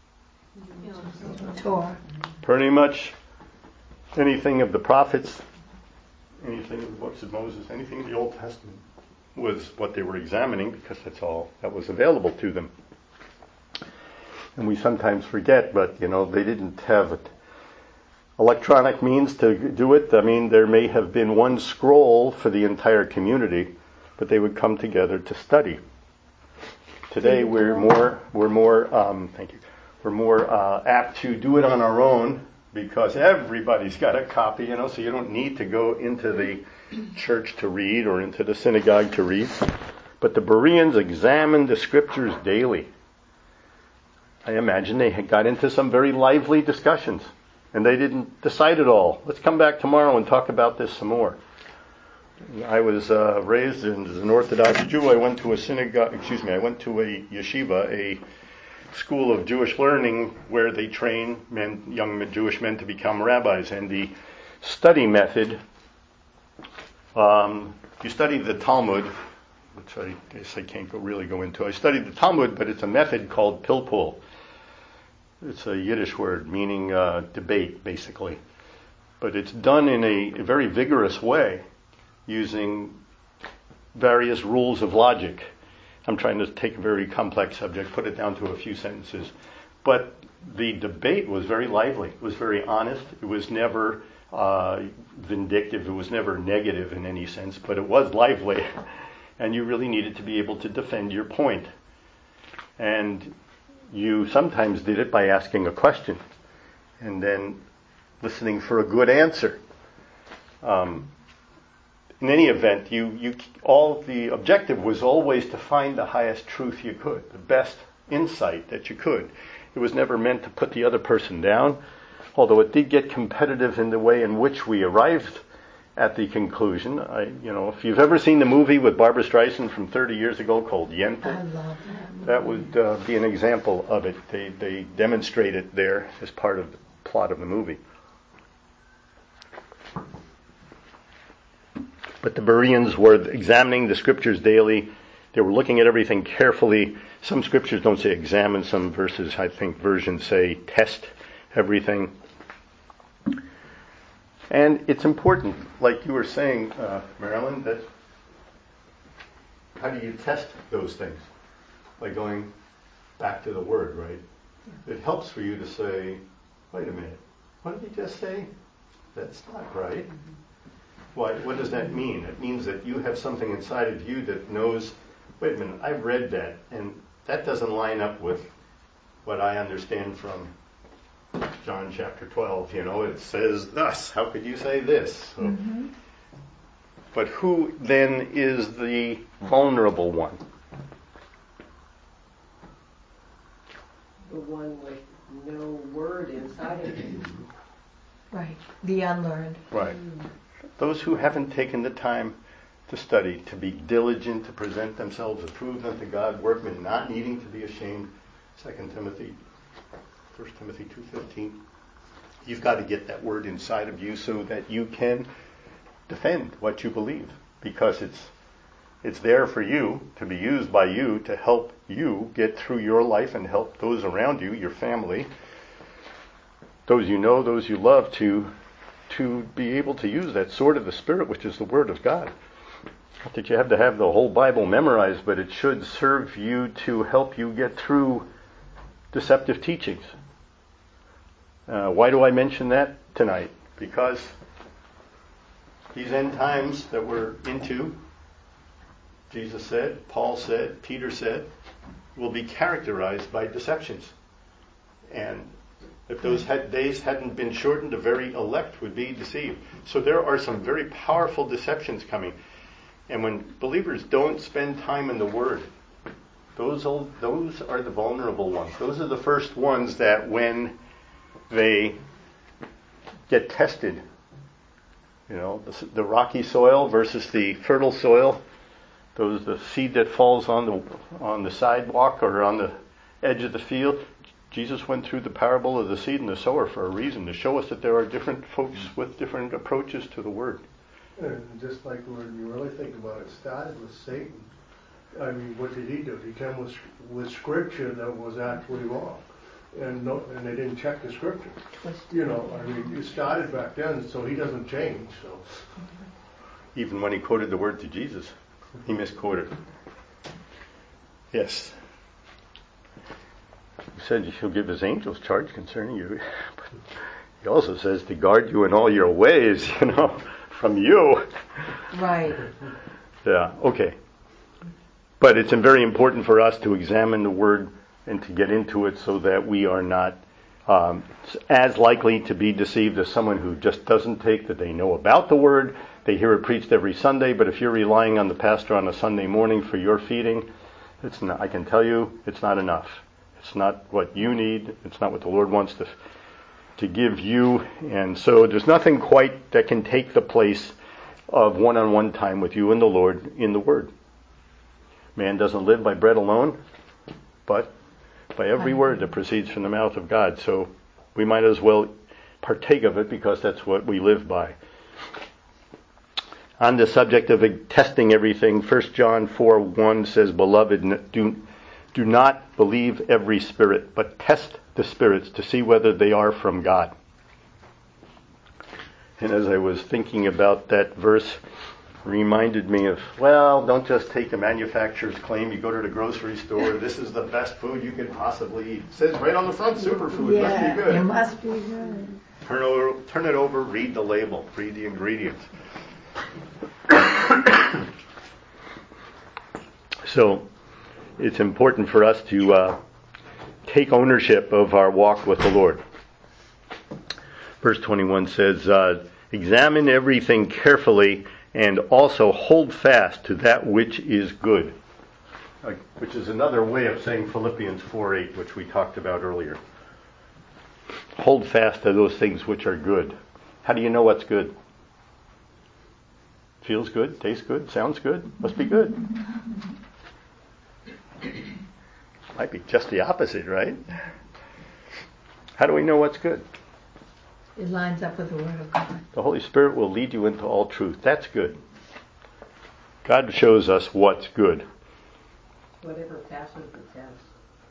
Torah. Pretty much anything of the prophets, anything of the books of Moses, anything in the Old Testament was what they were examining, because that's all that was available to them. And we sometimes forget, but they didn't have electronic means to do it. I mean, there may have been one scroll for the entire community, but they would come together to study. Today we're more apt to do it on our own, because everybody's got a copy, so you don't need to go into the church to read or into the synagogue to read. But the Bereans examined the scriptures daily. I imagine they had got into some very lively discussions, and they didn't decide it all. Let's come back tomorrow and talk about this some more. I was raised as an Orthodox Jew. I went to a yeshiva, a school of Jewish learning where they train young Jewish men to become rabbis. And the study method, you study the Talmud, which I guess I can't really go into. I studied the Talmud, but it's a method called pilpul. It's a Yiddish word meaning debate, basically. But it's done in a very vigorous way, using various rules of logic. I'm trying to take a very complex subject, put it down to a few sentences. But the debate was very lively. It was very honest. It was never vindictive. It was never negative in any sense, but it was lively. And you really needed to be able to defend your point. And you sometimes did it by asking a question and then listening for a good answer. In any event, all the objective was always to find the highest truth you could, the best insight that you could. It was never meant to put the other person down, although it did get competitive in the way in which we arrived at the conclusion. If you've ever seen the movie with Barbra Streisand from 30 years ago called Yentl, I love that would be an example of it. They demonstrate it there as part of the plot of the movie. But the Bereans were examining the scriptures daily. They were looking at everything carefully. Some scriptures don't say examine. Some verses, I think, versions say test everything. And it's important, like you were saying, Marilyn, that how do you test those things? By going back to the Word, right? It helps for you to say, wait a minute, what did he just say? That's not right. What does that mean? It means that you have something inside of you that knows, wait a minute, I've read that, and that doesn't line up with what I understand from John chapter 12. It says thus. How could you say this? So, but who then is the vulnerable one? The one with no word inside of it. Right. The unlearned. Right. Those who haven't taken the time to study, to be diligent, to present themselves approved unto God, workmen not needing to be ashamed. 1 Timothy 2:15. You've got to get that word inside of you so that you can defend what you believe, because it's there for you, to be used by you, to help you get through your life and help those around you, your family, those you know, those you love, to be able to use that sword of the Spirit, which is the Word of God. Not that you have to have the whole Bible memorized, but it should serve you to help you get through deceptive teachings. Why do I mention that tonight? Because these end times that we're into, Jesus said, Paul said, Peter said, will be characterized by deceptions. And if those days hadn't been shortened, the very elect would be deceived. So there are some very powerful deceptions coming. And when believers don't spend time in the Word, those are the vulnerable ones. Those are the first ones that when they get tested, the rocky soil versus the fertile soil, the seed that falls on the sidewalk or on the edge of the field. Jesus went through the parable of the seed and the sower for a reason, to show us that there are different folks with different approaches to the Word. And just like when you really think about it, started with Satan. I mean, what did he do? He came with scripture that was actually wrong, and they didn't check the scripture. It started back then, so he doesn't change. So even when he quoted the word to Jesus, he misquoted. Yes. He said he'll give his angels charge concerning you. But he also says to guard you in all your ways, from you. Right. Yeah, okay. But it's very important for us to examine the Word and to get into it so that we are not as likely to be deceived as someone who just doesn't take that they know about the Word. They hear it preached every Sunday, but if you're relying on the pastor on a Sunday morning for your feeding, I can tell you it's not enough. It's not what you need. It's not what the Lord wants to give you. And so there's nothing quite that can take the place of one-on-one time with you and the Lord in the Word. Man doesn't live by bread alone, but by every word that proceeds from the mouth of God. So we might as well partake of it, because that's what we live by. On the subject of testing everything, 1 John 4:1 says, Beloved, do not believe every spirit, but test the spirits to see whether they are from God. And as I was thinking about that verse, reminded me of, don't just take the manufacturer's claim. You go to the grocery store, this is the best food you could possibly eat. It says right on the front, superfood, must be good. It must be good. Turn it over, read the label, read the ingredients. So, it's important for us to take ownership of our walk with the Lord. Verse 21 says, Examine everything carefully, and also hold fast to that which is good. Which is another way of saying Philippians 4:8, which we talked about earlier. Hold fast to those things which are good. How do you know what's good? Feels good, tastes good, sounds good, must be good. Might be just the opposite, right? How do we know what's good? It lines up with the Word of God. The Holy Spirit will lead you into all truth. That's good. God shows us what's good. Whatever passes the test.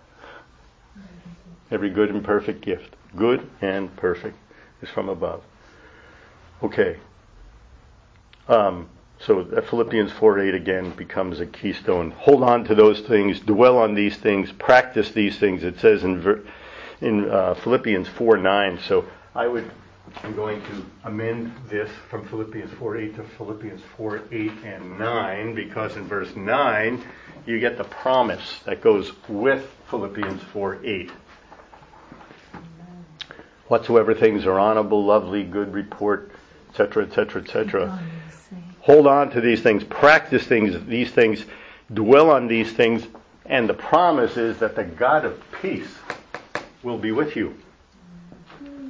Every good and perfect gift, good and perfect, is from above. Okay. So Philippians 4:8 again becomes a keystone. Hold on to those things, dwell on these things, practice these things. It says in Philippians 4:9. So I'm going to amend this from Philippians 4:8 to Philippians 4:8 and 9, because in verse 9 you get the promise that goes with Philippians 4:8. Whatsoever things are honorable, lovely, good report, etc., etc., etc. Hold on to these things, practice these things, dwell on these things, and the promise is that the God of peace will be with you.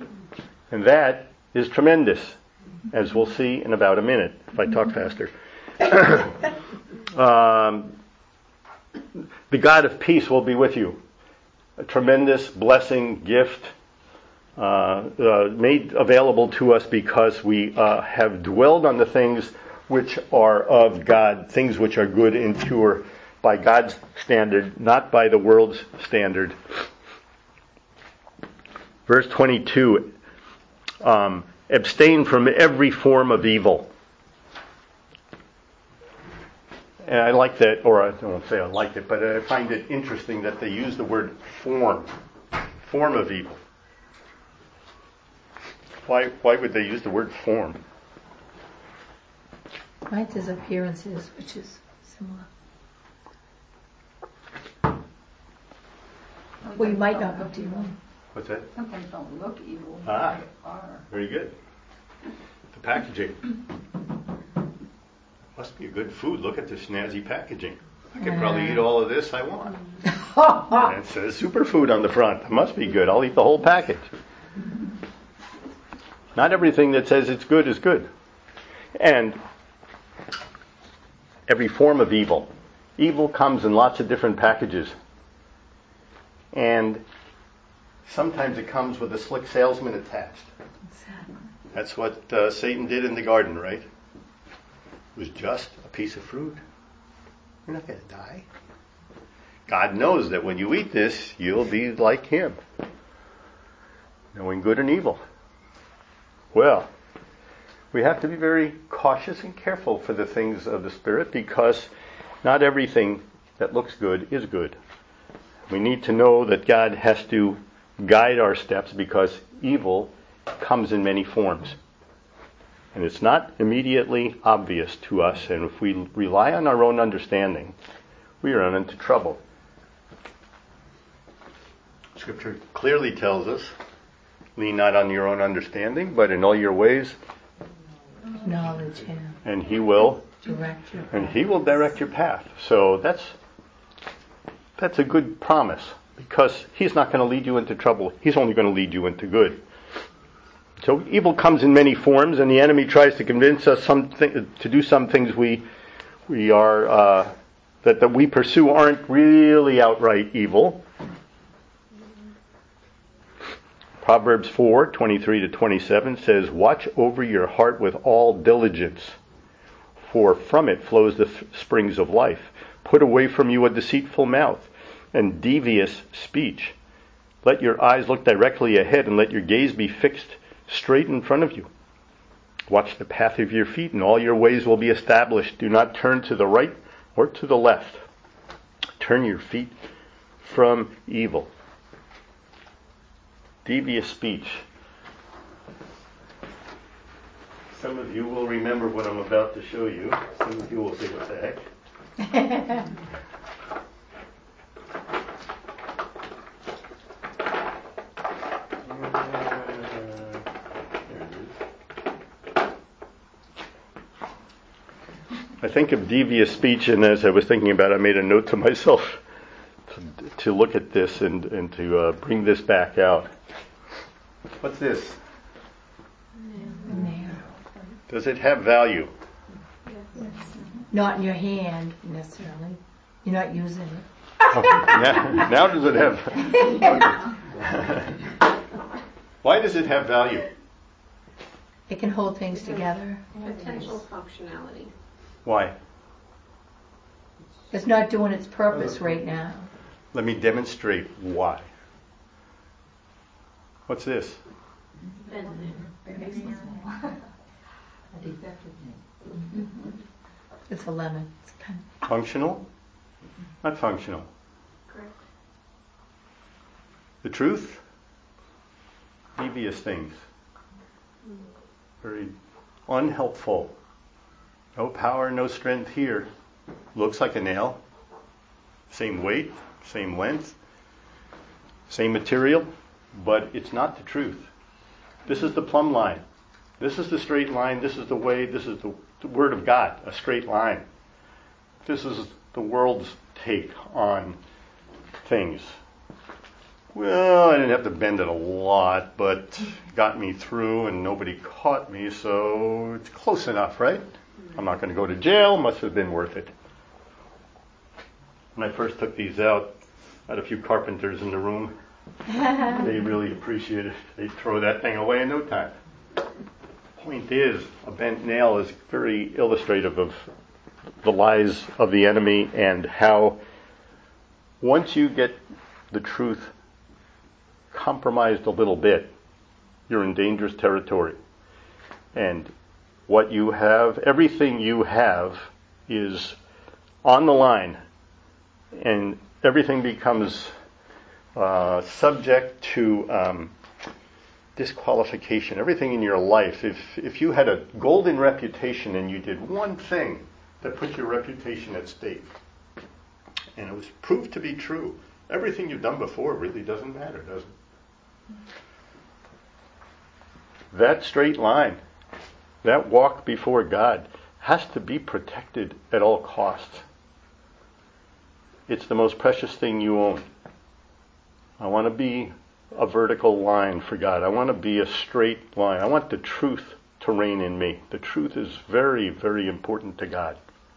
And that is tremendous, as we'll see in about a minute, if I talk faster. The God of peace will be with you. A tremendous blessing, gift, made available to us because we have dwelled on the things which are of God, things which are good and pure by God's standard, not by the world's standard. Verse 22, abstain from every form of evil. And I like that, or I don't say I like it, but I find it interesting that they use the word form of evil. Why would they use the word form? Mine says appearances, which is similar. Well, you might not look evil. What's that? Sometimes don't look evil. Ah. They are. Very good. The packaging. Must be a good food. Look at the snazzy packaging. I could probably eat all of this I want. It says superfood on the front. It must be good. I'll eat the whole package. Not everything that says it's good is good. And every form of evil. Evil comes in lots of different packages. And sometimes it comes with a slick salesman attached. That's what Satan did in the garden, right? It was just a piece of fruit. You're not going to die. God knows that when you eat this, you'll be like him, knowing good and evil. Well, we have to be very cautious and careful for the things of the Spirit because not everything that looks good is good. We need to know that God has to guide our steps because evil comes in many forms. And it's not immediately obvious to us, and if we rely on our own understanding, we run into trouble. Scripture clearly tells us, lean not on your own understanding, but in all your ways, Acknowledge him. and he will Direct your and he will direct your path. So that's a good promise, because he's not going to lead you into trouble. He's only going to lead you into good. So evil comes in many forms, and the enemy tries to convince us to do some things we are that we pursue aren't really outright evil. Proverbs 4:23-27 says, "Watch over your heart with all diligence, for from it flows the springs of life. Put away from you a deceitful mouth and devious speech. Let your eyes look directly ahead, and let your gaze be fixed straight in front of you. Watch the path of your feet, and all your ways will be established. Do not turn to the right or to the left. Turn your feet from evil." Devious speech. Some of you will remember what I'm about to show you. Some of you will say, "What the heck?" I think of devious speech, and as I was thinking about it, I made a note to myself to look at this and to bring this back out. What's this? nail. Does it have value? Not in your hand, necessarily. You're not using it. Now does it have... Why does it have value? It can hold things together. Potential functionality. Why? It's not doing its purpose right now. Let me demonstrate why. What's this? A defective name. It's a lemon. It's kind Functional? Not functional. Correct. The truth? Devious things. Very unhelpful. No power, no strength here. Looks like a nail. Same weight, same length, same material, but it's not the truth. This is the plumb line. This is the straight line. This is the way. This is the Word of God, a straight line. This is the world's take on things. Well, I didn't have to bend it a lot, but got me through and nobody caught me, so it's close enough, right? I'm not going to go to jail. Must have been worth it. When I first took these out, I had a few carpenters in the room. They really appreciate it. They'd throw that thing away in no time. Point is, a bent nail is very illustrative of the lies of the enemy and how once you get the truth compromised a little bit, you're in dangerous territory. And what you have, everything you have is on the line, and everything becomes subject to disqualification. Everything in your life, if you had a golden reputation and you did one thing that put your reputation at stake, and it was proved to be true, everything you've done before really doesn't matter, does it? That straight line, that walk before God, has to be protected at all costs. It's the most precious thing you own. I want to be a vertical line for God. I want to be a straight line. I want the truth to reign in me. The truth is very, very important to God.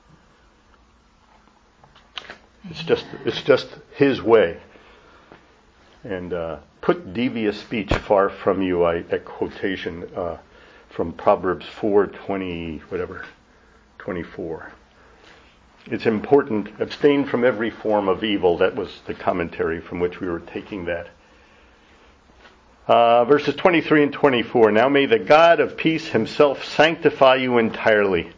It's just His way. And put devious speech far from you. A quotation from Proverbs 4:24. It's important. Abstain from every form of evil. That was the commentary from which we were taking that. Verses 23 and 24. Now may the God of peace Himself sanctify you entirely.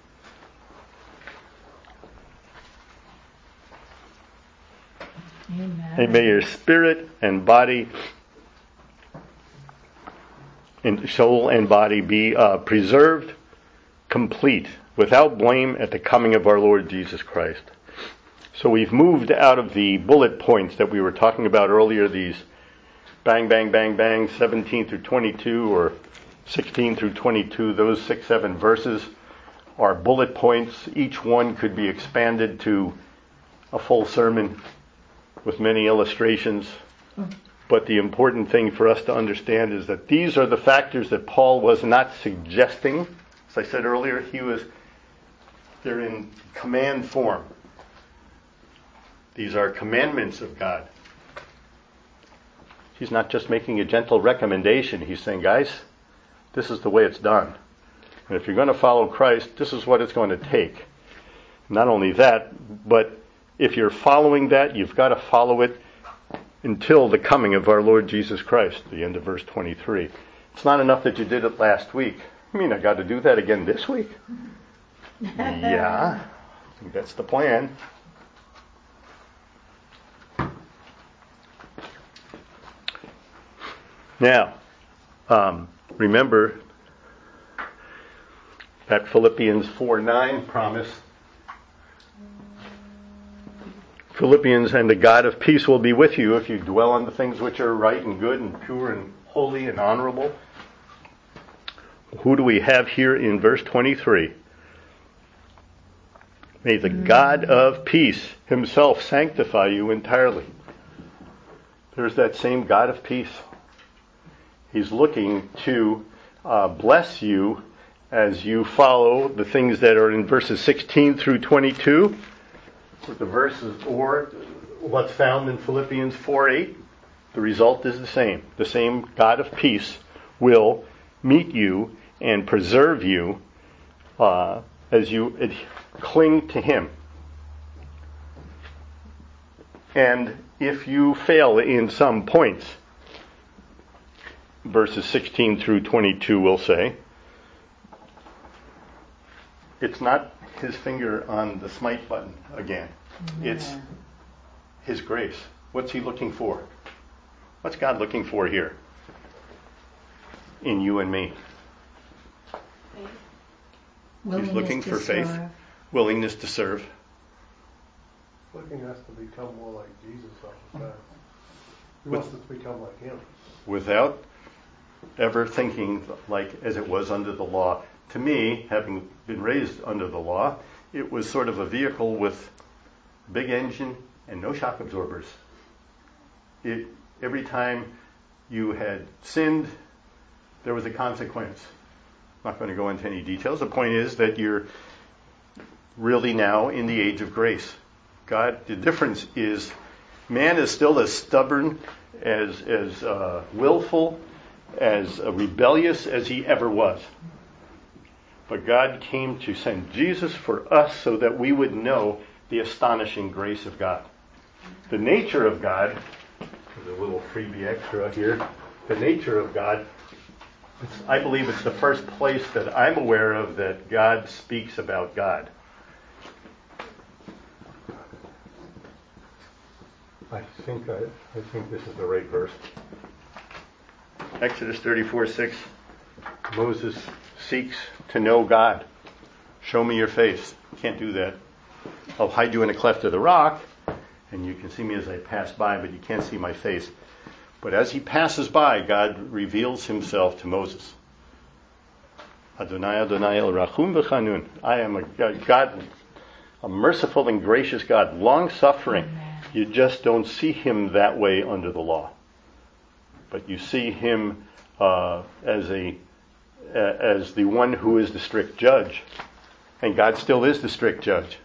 Amen. And may your spirit and body, and soul and body be preserved, complete, without blame at the coming of our Lord Jesus Christ. So we've moved out of the bullet points that we were talking about earlier, these bang, bang, bang, bang, 17 through 22 or 16 through 22, those 6-7 verses are bullet points. Each one could be expanded to a full sermon with many illustrations. But the important thing for us to understand is that these are the factors that Paul was not suggesting. As I said earlier, they're in command form. These are commandments of God. He's not just making a gentle recommendation. He's saying, guys, this is the way it's done. And if you're going to follow Christ, this is what it's going to take. Not only that, but if you're following that, you've got to follow it until the coming of our Lord Jesus Christ, the end of verse 23. It's not enough that you did it last week. I mean, I got to do that again this week? Yeah, I think that's the plan. Now, remember that Philippians 4:9 promise. Philippians, and the God of peace will be with you if you dwell on the things which are right and good and pure and holy and honorable. Who do we have here in verse 23? May the God of peace Himself sanctify you entirely. There's that same God of peace. He's looking to bless you as you follow the things that are in verses 16 through 22. The verses, or what's found in Philippians 4:8, the result is the same. The same God of peace will meet you and preserve you as you cling to Him. And if you fail in some points, verses 16 through 22 will say, it's not His finger on the smite button again. It's His grace. What's He looking for? What's God looking for here? In you and me. He's looking for faith, willingness to serve. Looking us to become more like Jesus all the time. He wants us to become like Him. Without ever thinking like as it was under the law. To me, having been raised under the law, it was sort of a vehicle with big engine and no shock absorbers. Every time you had sinned, there was a consequence. I'm not going to go into any details. The point is that really now in the age of grace. God, the difference is man is still as stubborn, as willful, as rebellious as he ever was. But God came to send Jesus for us so that we would know the astonishing grace of God. The nature of God, there's a little freebie extra here, the nature of God, I believe it's the first place that I'm aware of that God speaks about God. I think this is the right verse. Exodus 34:6. Moses seeks to know God. Show me your face. Can't do that. I'll hide you in a cleft of the rock, and you can see me as I pass by, but you can't see my face. But as he passes by, God reveals himself to Moses. Adonai, Adonai, El Rachum V'Chanun. I am a God, a merciful and gracious God, long-suffering. You just don't see him that way under the law. But you see him as the one who is the strict judge. And God still is the strict judge.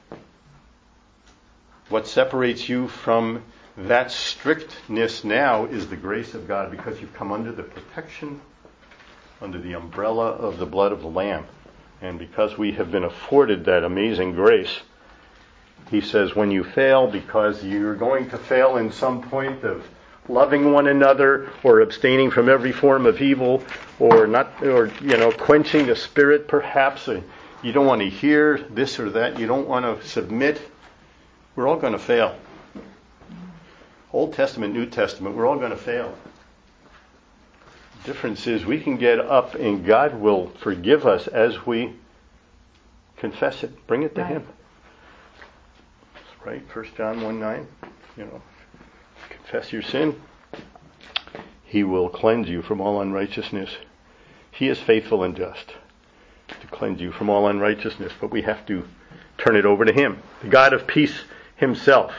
What separates you from that strictness now is the grace of God, because you've come under the protection, under the umbrella of the blood of the Lamb. And because we have been afforded that amazing grace, he says, when you fail, because you're going to fail in some point of loving one another, or abstaining from every form of evil, or quenching the spirit, perhaps, you don't want to hear this or that, you don't want to submit, we're all going to fail. Old Testament, New Testament, we're all going to fail. The difference is we can get up and God will forgive us as we confess it, bring it to him. Right, 1 John 1:9, confess your sin. He will cleanse you from all unrighteousness. He is faithful and just to cleanse you from all unrighteousness, but we have to turn it over to him. The God of peace himself.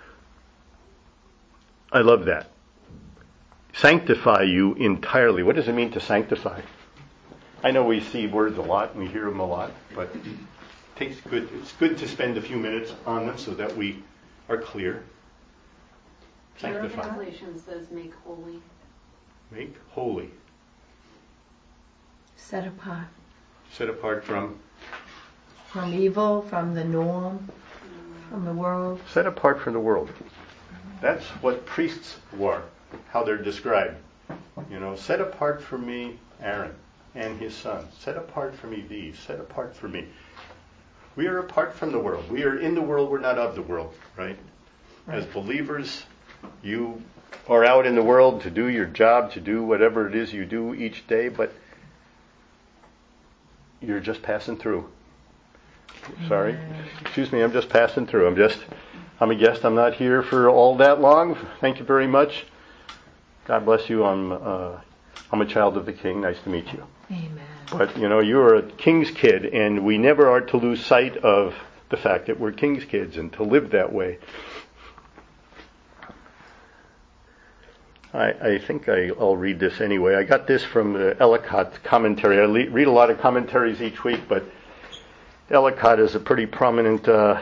I love that. Sanctify you entirely. What does it mean to sanctify? I know we see words a lot and we hear them a lot, but it's good to spend a few minutes on them so that we are clear. Sanctify. Your translation says make holy. Make holy. Set apart. Set apart from evil, from the norm, from the world. Set apart from the world. That's what priests were, how they're described. Set apart for me Aaron and his sons. Set apart for me these. Set apart for me. We are apart from the world. We are in the world. We're not of the world, right? As believers, you are out in the world to do your job, to do whatever it is you do each day, but you're just passing through. Sorry. Excuse me, I'm just passing through. I'm a guest. I'm not here for all that long. Thank you very much. God bless you. I'm a child of the King. Nice to meet you. Amen. But, you're a king's kid, and we never are to lose sight of the fact that we're king's kids and to live that way. I think I'll read this anyway. I got this from the Ellicott commentary. I read a lot of commentaries each week, but Ellicott is a pretty prominent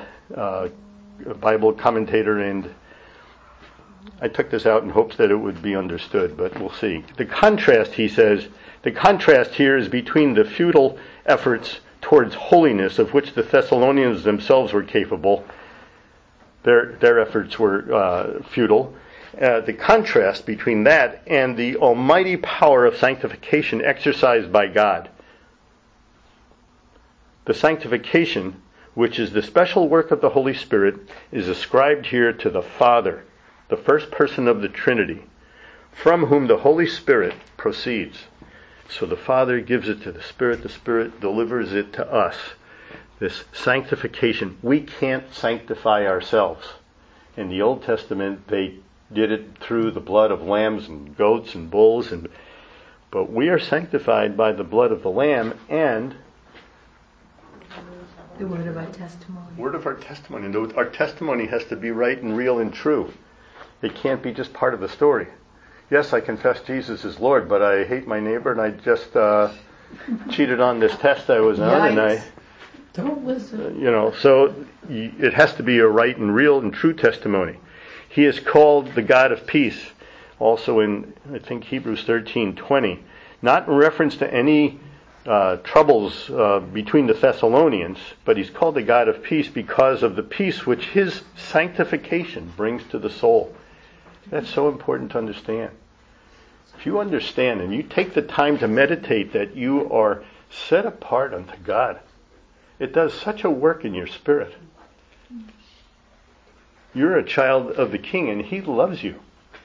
Bible commentator, and I took this out in hopes that it would be understood, but we'll see. The contrast, he says, the contrast here is between the futile efforts towards holiness of which the Thessalonians themselves were capable. Their efforts were futile. The contrast between that and the almighty power of sanctification exercised by God. The sanctification, which is the special work of the Holy Spirit, is ascribed here to the Father, the first person of the Trinity, from whom the Holy Spirit proceeds. So the Father gives it to the Spirit delivers it to us. This sanctification, we can't sanctify ourselves. In the Old Testament, they did it through the blood of lambs and goats and bulls, but we are sanctified by the blood of the Lamb and the word of our testimony. Word of our testimony. And our testimony has to be right and real and true. It can't be just part of the story. Yes, I confess Jesus is Lord, but I hate my neighbor and I just cheated on this test I was on, and Don't listen. So it has to be a right and real and true testimony. He is called the God of peace, also in, I think, Hebrews 13:20, not in reference to any troubles between the Thessalonians, but he's called the God of peace because of the peace which his sanctification brings to the soul. That's so important to understand. If you understand and you take the time to meditate that you are set apart unto God, it does such a work in your spirit. You're a child of the King and he loves you.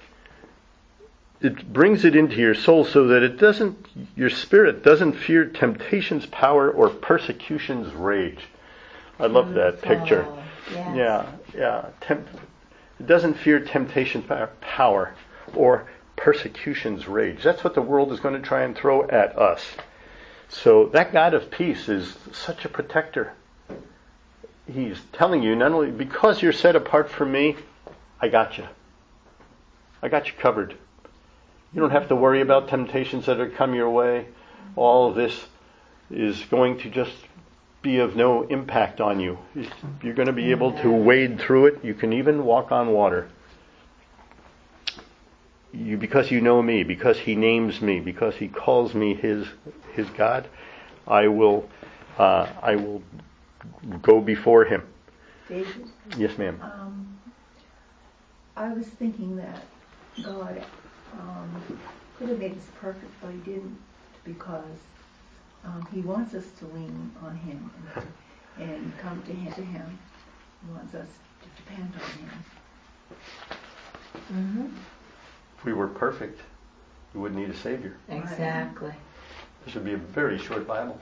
It brings it into your soul so that your spirit doesn't fear temptation's power or persecution's rage. I love that picture. Yes. Yeah. It doesn't fear temptation's power or persecution's rage. That's what the world is going to try and throw at us. So that God of peace is such a protector. He's telling you, not only because you're set apart from me, I got you. I got you covered. You don't have to worry about temptations that have come your way. All of this is going to just be of no impact on you. You're going to be able to wade through it. You can even walk on water. Because you know me, because he names me, because he calls me his God, I will go before him. David? Yes, ma'am. I was thinking that God could have made us perfect, but he didn't, because he wants us to lean on him and come to him. He wants us to depend on him. Mm-hmm. If we were perfect, we wouldn't need a Savior. Exactly. This would be a very short Bible.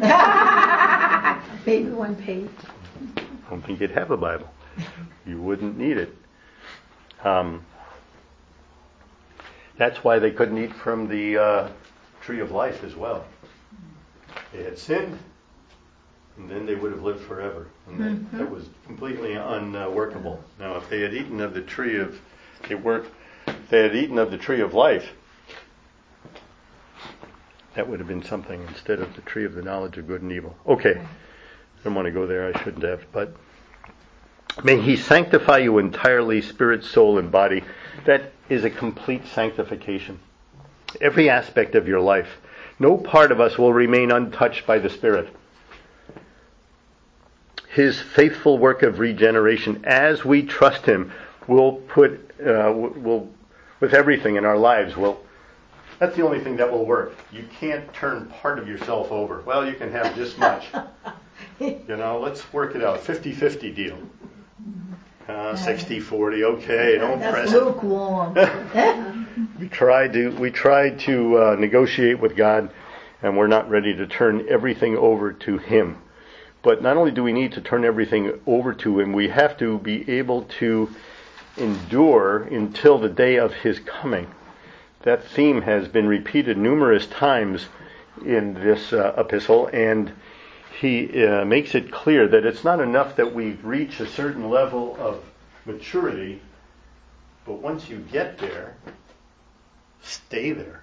Maybe one page. I don't think you'd have a Bible. You wouldn't need it. That's why they couldn't eat from the tree of life as well. They had sinned, and then they would have lived forever. And that was completely unworkable. Now, if they had eaten of the tree of, they had eaten of the tree of life, that would have been something instead of the tree of the knowledge of good and evil. Okay, I don't want to go there. I shouldn't have. But may he sanctify you entirely, spirit, soul, and body. That is a complete sanctification. Every aspect of your life. No part of us will remain untouched by the Spirit. His faithful work of regeneration, as we trust him, will with everything in our lives, that's the only thing that will work. You can't turn part of yourself over. Well, you can have this much. Let's work it out. 50-50 deal. 60-40, okay, don't press it. That's lukewarm. We try to negotiate with God, and we're not ready to turn everything over to him. But not only do we need to turn everything over to him, we have to be able to endure until the day of his coming. That theme has been repeated numerous times in this epistle, and he makes it clear that it's not enough that we reach a certain level of maturity, but once you get there, stay there.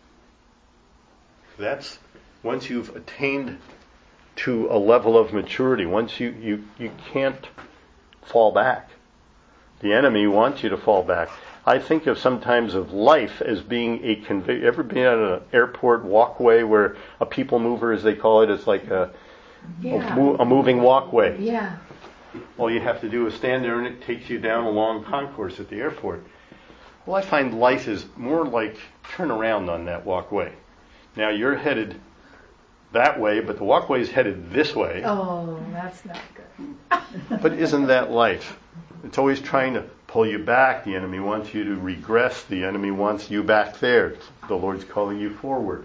That's once you've attained to a level of maturity, once you can't fall back. The enemy wants you to fall back. I think of sometimes of life as being a convey. Ever been at an airport walkway where a people mover, as they call it, is like a moving walkway? Yeah. All you have to do is stand there and it takes you down a long concourse at the airport. Well, I find life is more like turn around on that walkway. Now you're headed that way, but the walkway is headed this way. Oh, that's not good. But isn't that life? It's always trying to pull you back. The enemy wants you to regress. The enemy wants you back there. The Lord's calling you forward.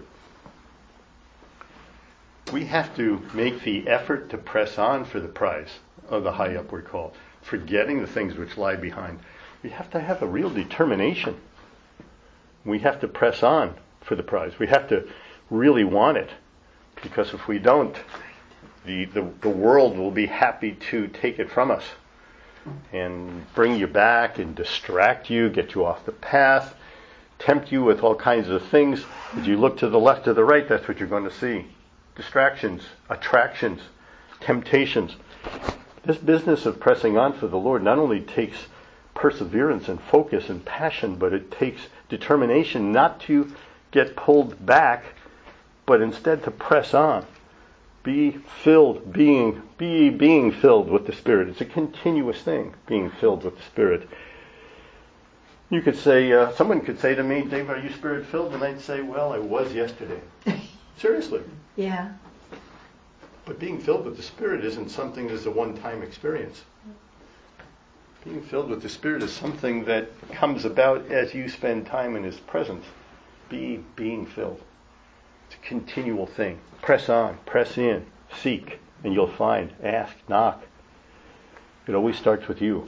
We have to make the effort to press on for the prize of the high upward call, forgetting the things which lie behind. We have to have a real determination. We have to press on for the prize. We have to really want it, because if we don't, the world will be happy to take it from us and bring you back and distract you, get you off the path, tempt you with all kinds of things. If you look to the left or the right, that's what you're going to see. Distractions, attractions, temptations. This business of pressing on for the Lord not only takes perseverance and focus and passion, but it takes determination not to get pulled back, but instead to press on. Be filled, being filled with the Spirit. It's a continuous thing, being filled with the Spirit. You could say, someone could say to me, Dave, are you Spirit-filled? And I'd say, well, I was yesterday. Seriously. Yeah. But being filled with the Spirit isn't something that's a one-time experience. Being filled with the Spirit is something that comes about as you spend time in His presence. Being filled. It's a continual thing. Press on, press in, seek, and you'll find. Ask, knock. It always starts with you.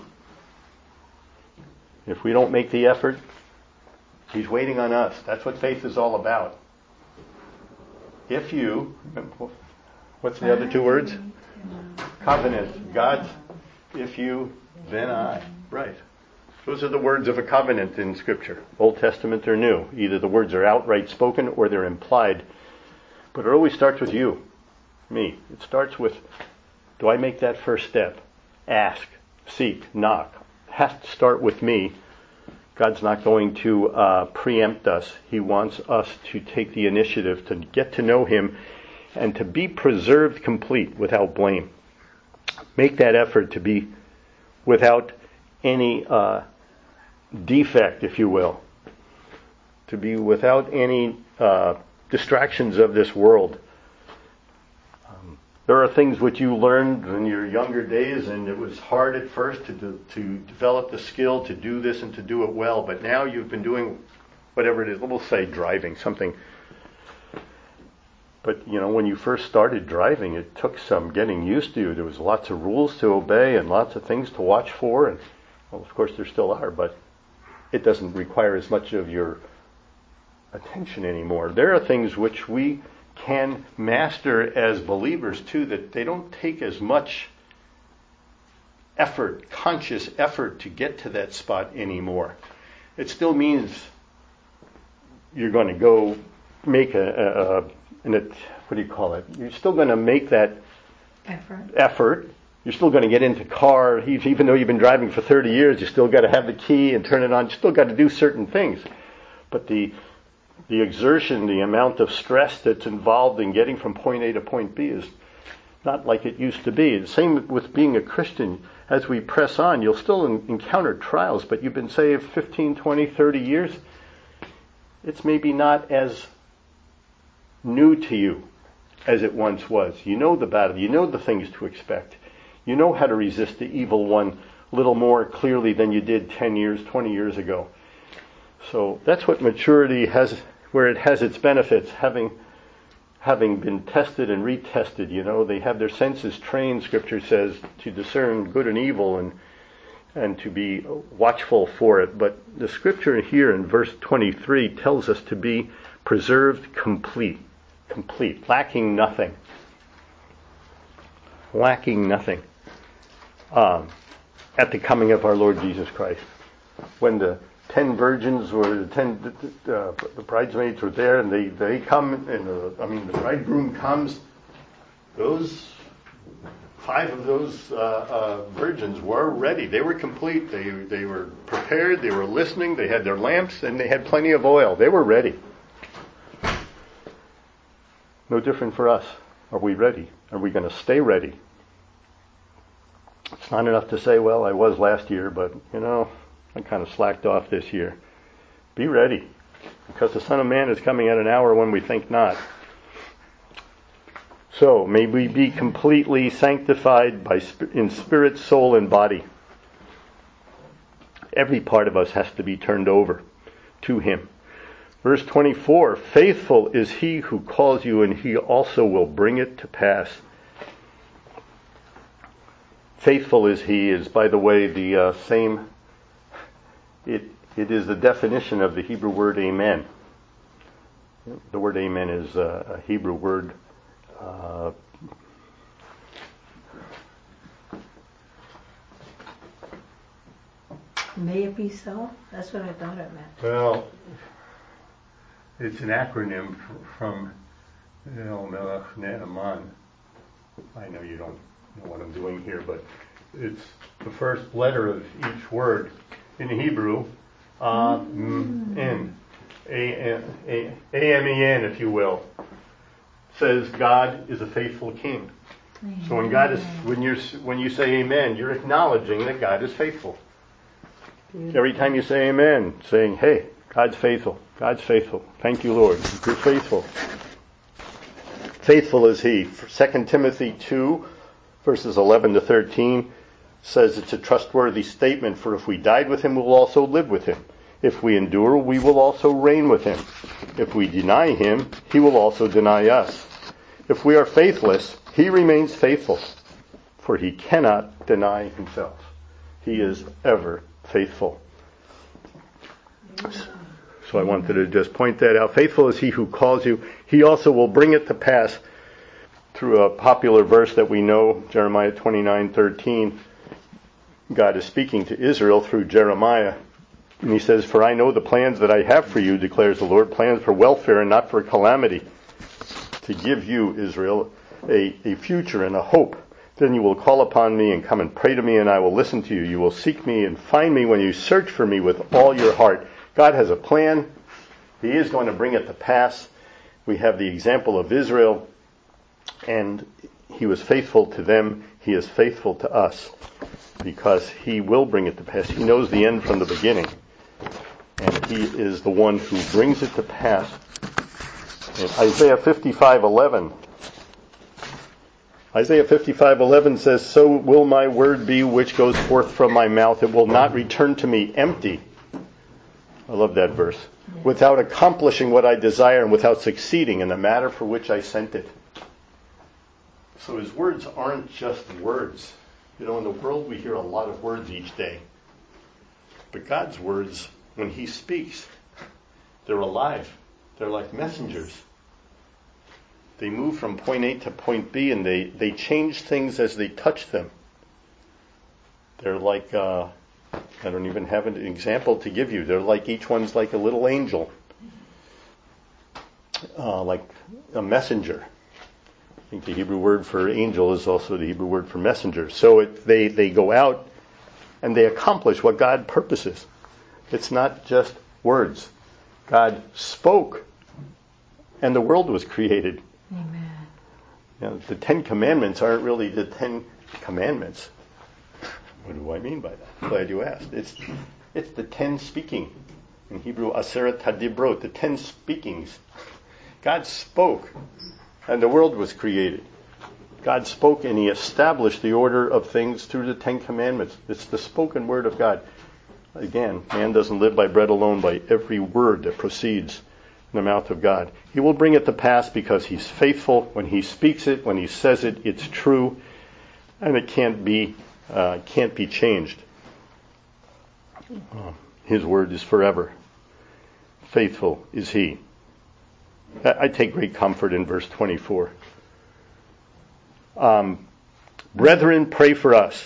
If we don't make the effort, He's waiting on us. That's what faith is all about. If you, what's the other two words? Covenant. God, if you, then I. Right. Those are the words of a covenant in Scripture, Old Testament or New. Either the words are outright spoken or they're implied. But it always starts with you, me. It starts with, do I make that first step? Ask, seek, knock. It has to start with me. God's not going to preempt us. He wants us to take the initiative to get to know Him and to be preserved complete without blame. Make that effort to be without any defect, if you will. To be without any distractions of this world. There are things which you learned in your younger days, and it was hard at first to develop the skill to do this and to do it well. But now you've been doing whatever it is. We'll say driving, something. But, when you first started driving, it took some getting used to. There was lots of rules to obey and lots of things to watch for. And, well, of course, there still are, but it doesn't require as much of your attention anymore. There are things which we can master as believers too, that they don't take as much effort, conscious effort, to get to that spot anymore. It still means you're going to go make what do you call it? You're still going to make that effort. You're still going to get into car, even though you've been driving for 30 years, you still got to have the key and turn it on. You still got to do certain things. But the exertion, the amount of stress that's involved in getting from point A to point B is not like it used to be. The same with being a Christian. As we press on, you'll still encounter trials, but you've been saved 15, 20, 30 years. It's maybe not as new to you as it once was. You know the battle. You know the things to expect. You know how to resist the evil one a little more clearly than you did 10 years, 20 years ago. So that's what maturity has, where it has its benefits, having been tested and retested. They have their senses trained, Scripture says, to discern good and evil and to be watchful for it. But the Scripture here in verse 23 tells us to be preserved complete, lacking nothing. At the coming of our Lord Jesus Christ. When the 10 virgins were, the bridesmaids were there, and they come, and the bridegroom comes. Those 5 of those virgins were ready. They were complete. They were prepared. They were listening. They had their lamps, and they had plenty of oil. They were ready. No different for us. Are we ready? Are we going to stay ready? It's not enough to say, well, I was last year, but, I kind of slacked off this year. Be ready, because the Son of Man is coming at an hour when we think not. So, may we be completely sanctified in spirit, soul, and body. Every part of us has to be turned over to Him. Verse 24, faithful is He who calls you, and He also will bring it to pass. Faithful is He is, by the way, the same. It is the definition of the Hebrew word amen. The word amen is a Hebrew word. May it be so? That's what I thought it meant. Well, it's an acronym from Melech Ne'eman. I know you don't know what I'm doing here, but it's the first letter of each word in Hebrew. Amen. A-M-E-N, if you will, says God is a faithful king. So when you say amen, you're acknowledging that God is faithful. Every time you say amen, saying, hey, God's faithful. God's faithful. Thank you, Lord. You're faithful. Faithful is He. 2 Timothy 2, verses 11 to 13, says it's a trustworthy statement, for if we died with Him, we will also live with Him. If we endure, we will also reign with Him. If we deny Him, He will also deny us. If we are faithless, He remains faithful, for He cannot deny Himself. He is ever faithful. So I wanted to just point that out. Faithful is He who calls you. He also will bring it to pass through a popular verse that we know, Jeremiah 29:13. God is speaking to Israel through Jeremiah. And He says, for I know the plans that I have for you, declares the Lord, plans for welfare and not for calamity, to give you, Israel, a future and a hope. Then you will call upon me and come and pray to me, and I will listen to you. You will seek me and find me when you search for me with all your heart. God has a plan. He is going to bring it to pass. We have the example of Israel, and He was faithful to them. He is faithful to us because He will bring it to pass. He knows the end from the beginning, and He is the one who brings it to pass. In Isaiah 55:11. Isaiah 55:11 says, so will my word be which goes forth from my mouth. It will not return to me empty. I love that verse. Without accomplishing what I desire and without succeeding in the matter for which I sent it. So His words aren't just words. You know, in the world we hear a lot of words each day. But God's words, when He speaks, they're alive. They're like messengers. They move from point A to point B, and they change things as they touch them. They're like, I don't even have an example to give you. They're like, each one's like a little angel. Like a messenger. I think the Hebrew word for angel is also the Hebrew word for messenger. So they go out and they accomplish what God purposes. It's not just words. God spoke, and the world was created. Amen. You know, the 10 Commandments aren't really the 10 Commandments. What do I mean by that? Glad you asked. It's the 10 speaking. In Hebrew, Aseret HaDibrot, the 10 speakings. God spoke, and the world was created. God spoke, and He established the order of things through the 10 Commandments. It's the spoken word of God. Again, man doesn't live by bread alone, by every word that proceeds in the mouth of God. He will bring it to pass because He's faithful. When He speaks it, when He says it, it's true, and it can't be changed. His word is forever. Faithful is He. I take great comfort in verse 24. Brethren, pray for us.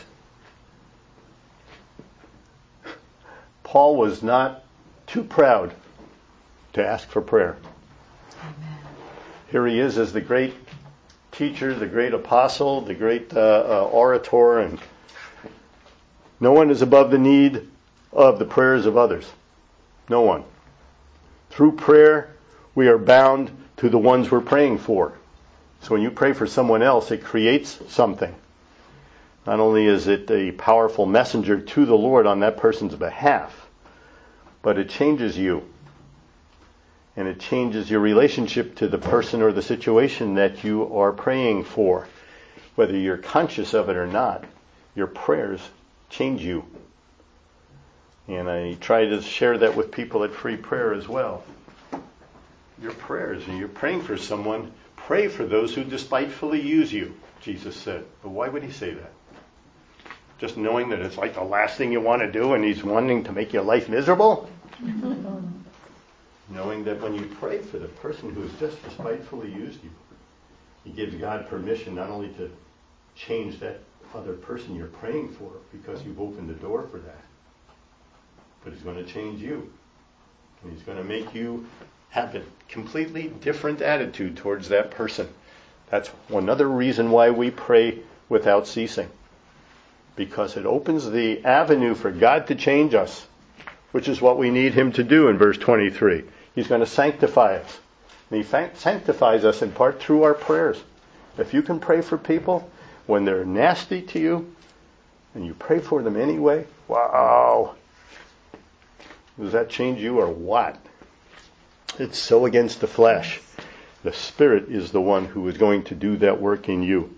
Paul was not too proud to ask for prayer. Amen. Here he is as the great teacher, the great apostle, the great orator, and no one is above the need of the prayers of others. No one. Through prayer, we are bound to the ones we're praying for. So when you pray for someone else, it creates something. Not only is it a powerful messenger to the Lord on that person's behalf, but it changes you. And it changes your relationship to the person or the situation that you are praying for. Whether you're conscious of it or not, your prayers change you. And I try to share that with people at Free Prayer as well. Your prayers, and you're praying for someone, pray for those who despitefully use you, Jesus said. But why would He say that? Just knowing that it's like the last thing you want to do and He's wanting to make your life miserable? Knowing that when you pray for the person who has just despitefully used you, He gives God permission not only to change that other person you're praying for because you've opened the door for that, but He's going to change you. And He's going to make you have a completely different attitude towards that person. That's another reason why we pray without ceasing, because it opens the avenue for God to change us, which is what we need Him to do in verse 23. He's going to sanctify us. And He sanctifies us in part through our prayers. If you can pray for people when they're nasty to you, and you pray for them anyway, wow! Does that change you or what? It's so against the flesh. The Spirit is the one who is going to do that work in you.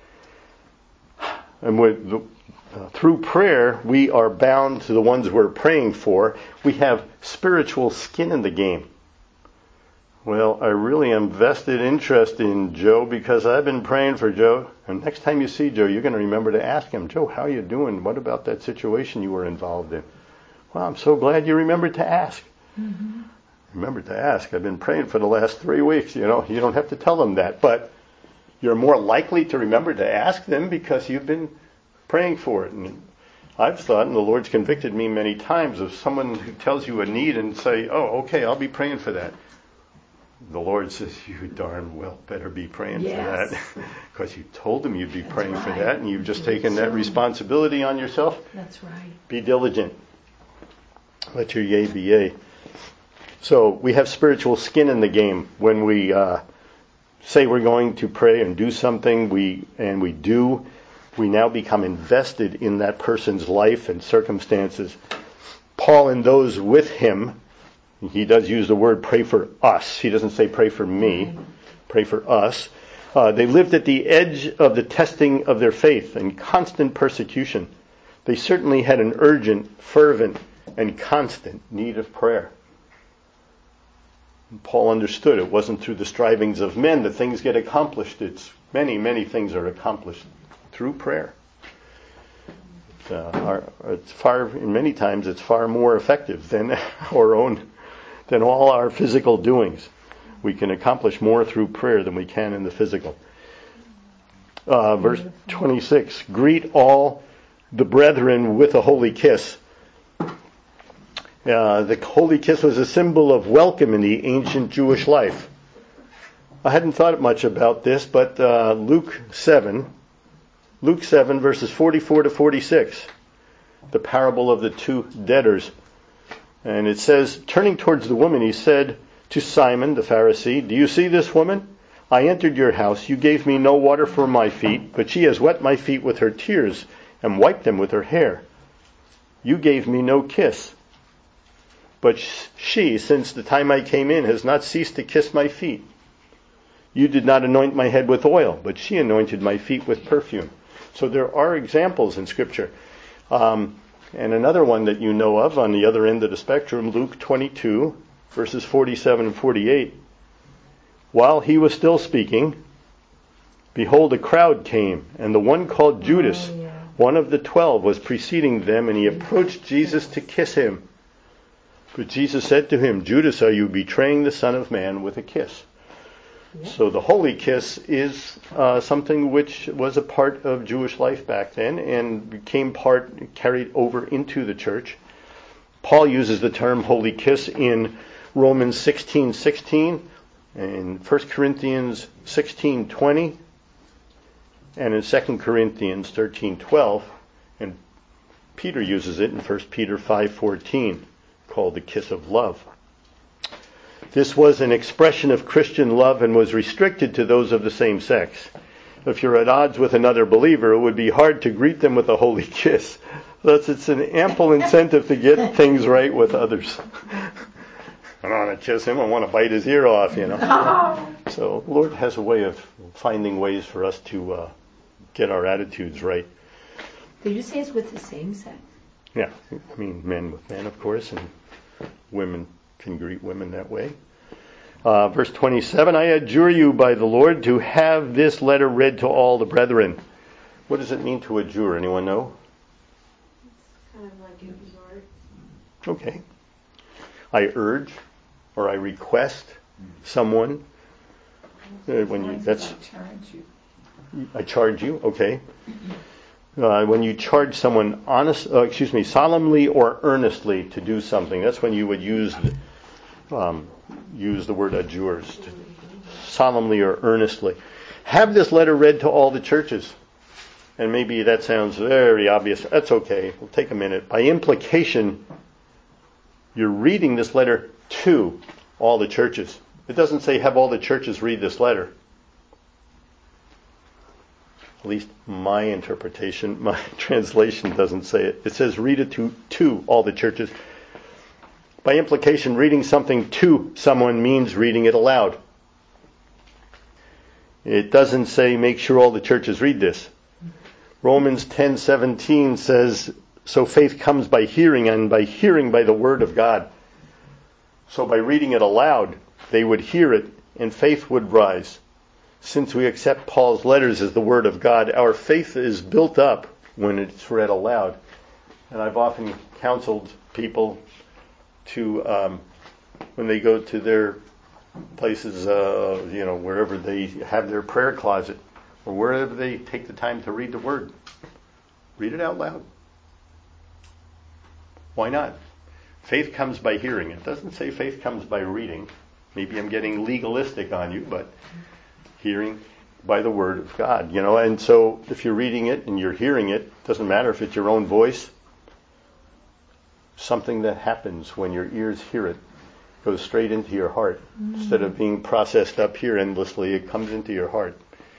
And through prayer, we are bound to the ones we're praying for. We have spiritual skin in the game. Well, I really am vested interest in Joe because I've been praying for Joe. And next time you see Joe, you're going to remember to ask him, Joe, how are you doing? What about that situation you were involved in? Well, I'm so glad you remembered to ask. Mm-hmm. Remember to ask. I've been praying for the last 3 weeks. You don't have to tell them that, but you're more likely to remember to ask them because you've been praying for it. And I've thought, and the Lord's convicted me many times, of someone who tells you a need and say, oh, okay, I'll be praying for that. The Lord says, you darn well better be praying for that, because you told him you'd be praying for that, and you've just taken that responsibility on yourself. That's right. Be diligent. Let your yea be yea. So we have spiritual skin in the game when we say we're going to pray and do something. We do. We now become invested in that person's life and circumstances. Paul and those with him, he does use the word pray for us. He doesn't say pray for me. Pray for us. They lived at the edge of the testing of their faith and constant persecution. They certainly had an urgent, fervent, and constant need of prayer. And Paul understood it wasn't through the strivings of men that things get accomplished. It's many, many things are accomplished through prayer. Many times it's far more effective than than all our physical doings. We can accomplish more through prayer than we can in the physical. Verse 26, greet all the brethren with a holy kiss. The holy kiss was a symbol of welcome in the ancient Jewish life. I hadn't thought much about this, but Luke 7 verses 44 to 46, the parable of the two debtors. And it says, turning towards the woman, he said to Simon the Pharisee, do you see this woman? I entered your house. You gave me no water for my feet, but she has wet my feet with her tears and wiped them with her hair. You gave me no kiss. But she, since the time I came in, has not ceased to kiss my feet. You did not anoint my head with oil, but she anointed my feet with perfume. So there are examples in Scripture. And another one that you know of on the other end of the spectrum, Luke 22, verses 47 and 48. While he was still speaking, behold, a crowd came, and the one called Judas, one of the 12, was preceding them, and he approached Jesus to kiss him. But Jesus said to him, Judas, are you betraying the Son of Man with a kiss? Yeah. So the holy kiss is something which was a part of Jewish life back then and became carried over into the church. Paul uses the term holy kiss in Romans 16:16, in 1 Corinthians 16:20, and in 2 Corinthians 13:12, and Peter uses it in 1 Peter 5:14, called the kiss of love. This was an expression of Christian love and was restricted to those of the same sex. If you're at odds with another believer, it would be hard to greet them with a holy kiss. Thus, it's an ample incentive to get things right with others. I don't want to kiss him. I want to bite his ear off, So the Lord has a way of finding ways for us to get our attitudes right. Did you say it's with the same sex? Yeah, I mean men with men, of course, and women can greet women that way. Verse 27, I adjure you by the Lord to have this letter read to all the brethren. What does it mean to adjure? Anyone know? It's kind of like an exhort. Okay. I urge or I request someone. I charge you. Okay. When you charge someone solemnly or earnestly to do something, that's when you would use the word adjures, solemnly or earnestly. Have this letter read to all the churches. And maybe that sounds very obvious. That's okay. We'll take a minute. By implication, you're reading this letter to all the churches. It doesn't say have all the churches read this letter. At least my interpretation, my translation doesn't say it. It says read it to all the churches. By implication, reading something to someone means reading it aloud. It doesn't say make sure all the churches read this. Romans 10:17 says, so faith comes by hearing, and by hearing by the word of God. So by reading it aloud, they would hear it, and faith would rise. Since we accept Paul's letters as the word of God, our faith is built up when it's read aloud. And I've often counseled people to, when they go to their places, wherever they have their prayer closet, or wherever they take the time to read the word, read it out loud. Why not? Faith comes by hearing. It doesn't say faith comes by reading. Maybe I'm getting legalistic on you, but hearing by the word of God, and so if you're reading it and you're hearing it, doesn't matter if it's your own voice, something that happens when your ears hear it goes straight into your heart. Instead of being processed up here endlessly, it comes into your heart.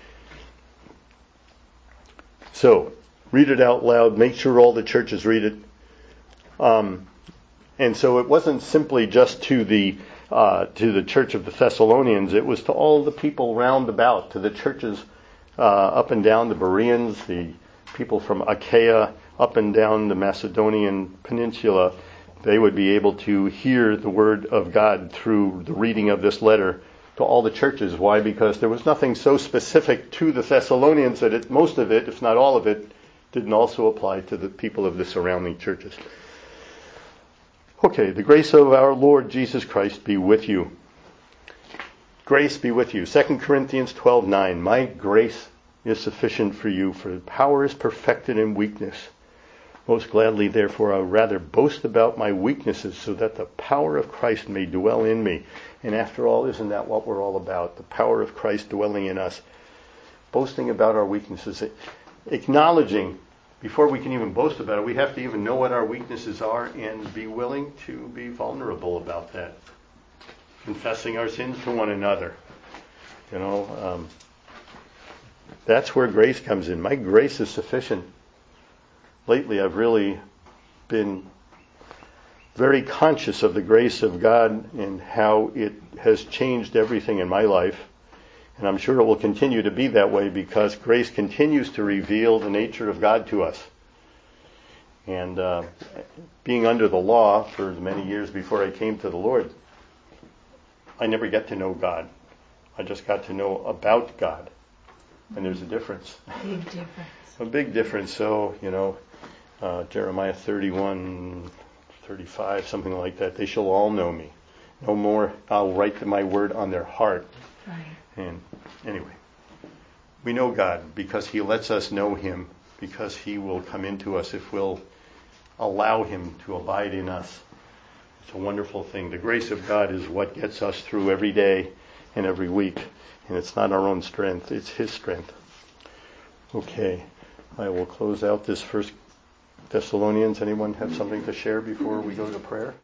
So, read it out loud, make sure all the churches read it. And so it wasn't simply just to the church of the Thessalonians, it was to all the people round about, to the churches up and down the Bereans, the people from Achaia, up and down the Macedonian peninsula. They would be able to hear the word of God through the reading of this letter to all the churches. Why? Because there was nothing so specific to the Thessalonians that most of it, if not all of it, didn't also apply to the people of the surrounding churches. Okay, the grace of our Lord Jesus Christ be with you. Grace be with you. 2 Corinthians 12:9. My grace is sufficient for you, for power is perfected in weakness. Most gladly, therefore, I would rather boast about my weaknesses, so that the power of Christ may dwell in me. And after all, isn't that what we're all about? The power of Christ dwelling in us. Boasting about our weaknesses. Acknowledging, before we can even boast about it, we have to even know what our weaknesses are and be willing to be vulnerable about that. Confessing our sins to one another. That's where grace comes in. My grace is sufficient. Lately, I've really been very conscious of the grace of God and how it has changed everything in my life. And I'm sure it will continue to be that way, because grace continues to reveal the nature of God to us. And being under the law for many years before I came to the Lord, I never got to know God. I just got to know about God. And there's a difference. Big difference. A big difference. So, Jeremiah 31:35, something like that. They shall all know me. No more, I'll write my word on their heart. Right. And anyway, we know God because He lets us know Him, because He will come into us if we'll allow Him to abide in us. It's a wonderful thing. The grace of God is what gets us through every day and every week. And it's not our own strength, it's His strength. Okay, I will close out this 1 Thessalonians. Anyone have something to share before we go to prayer?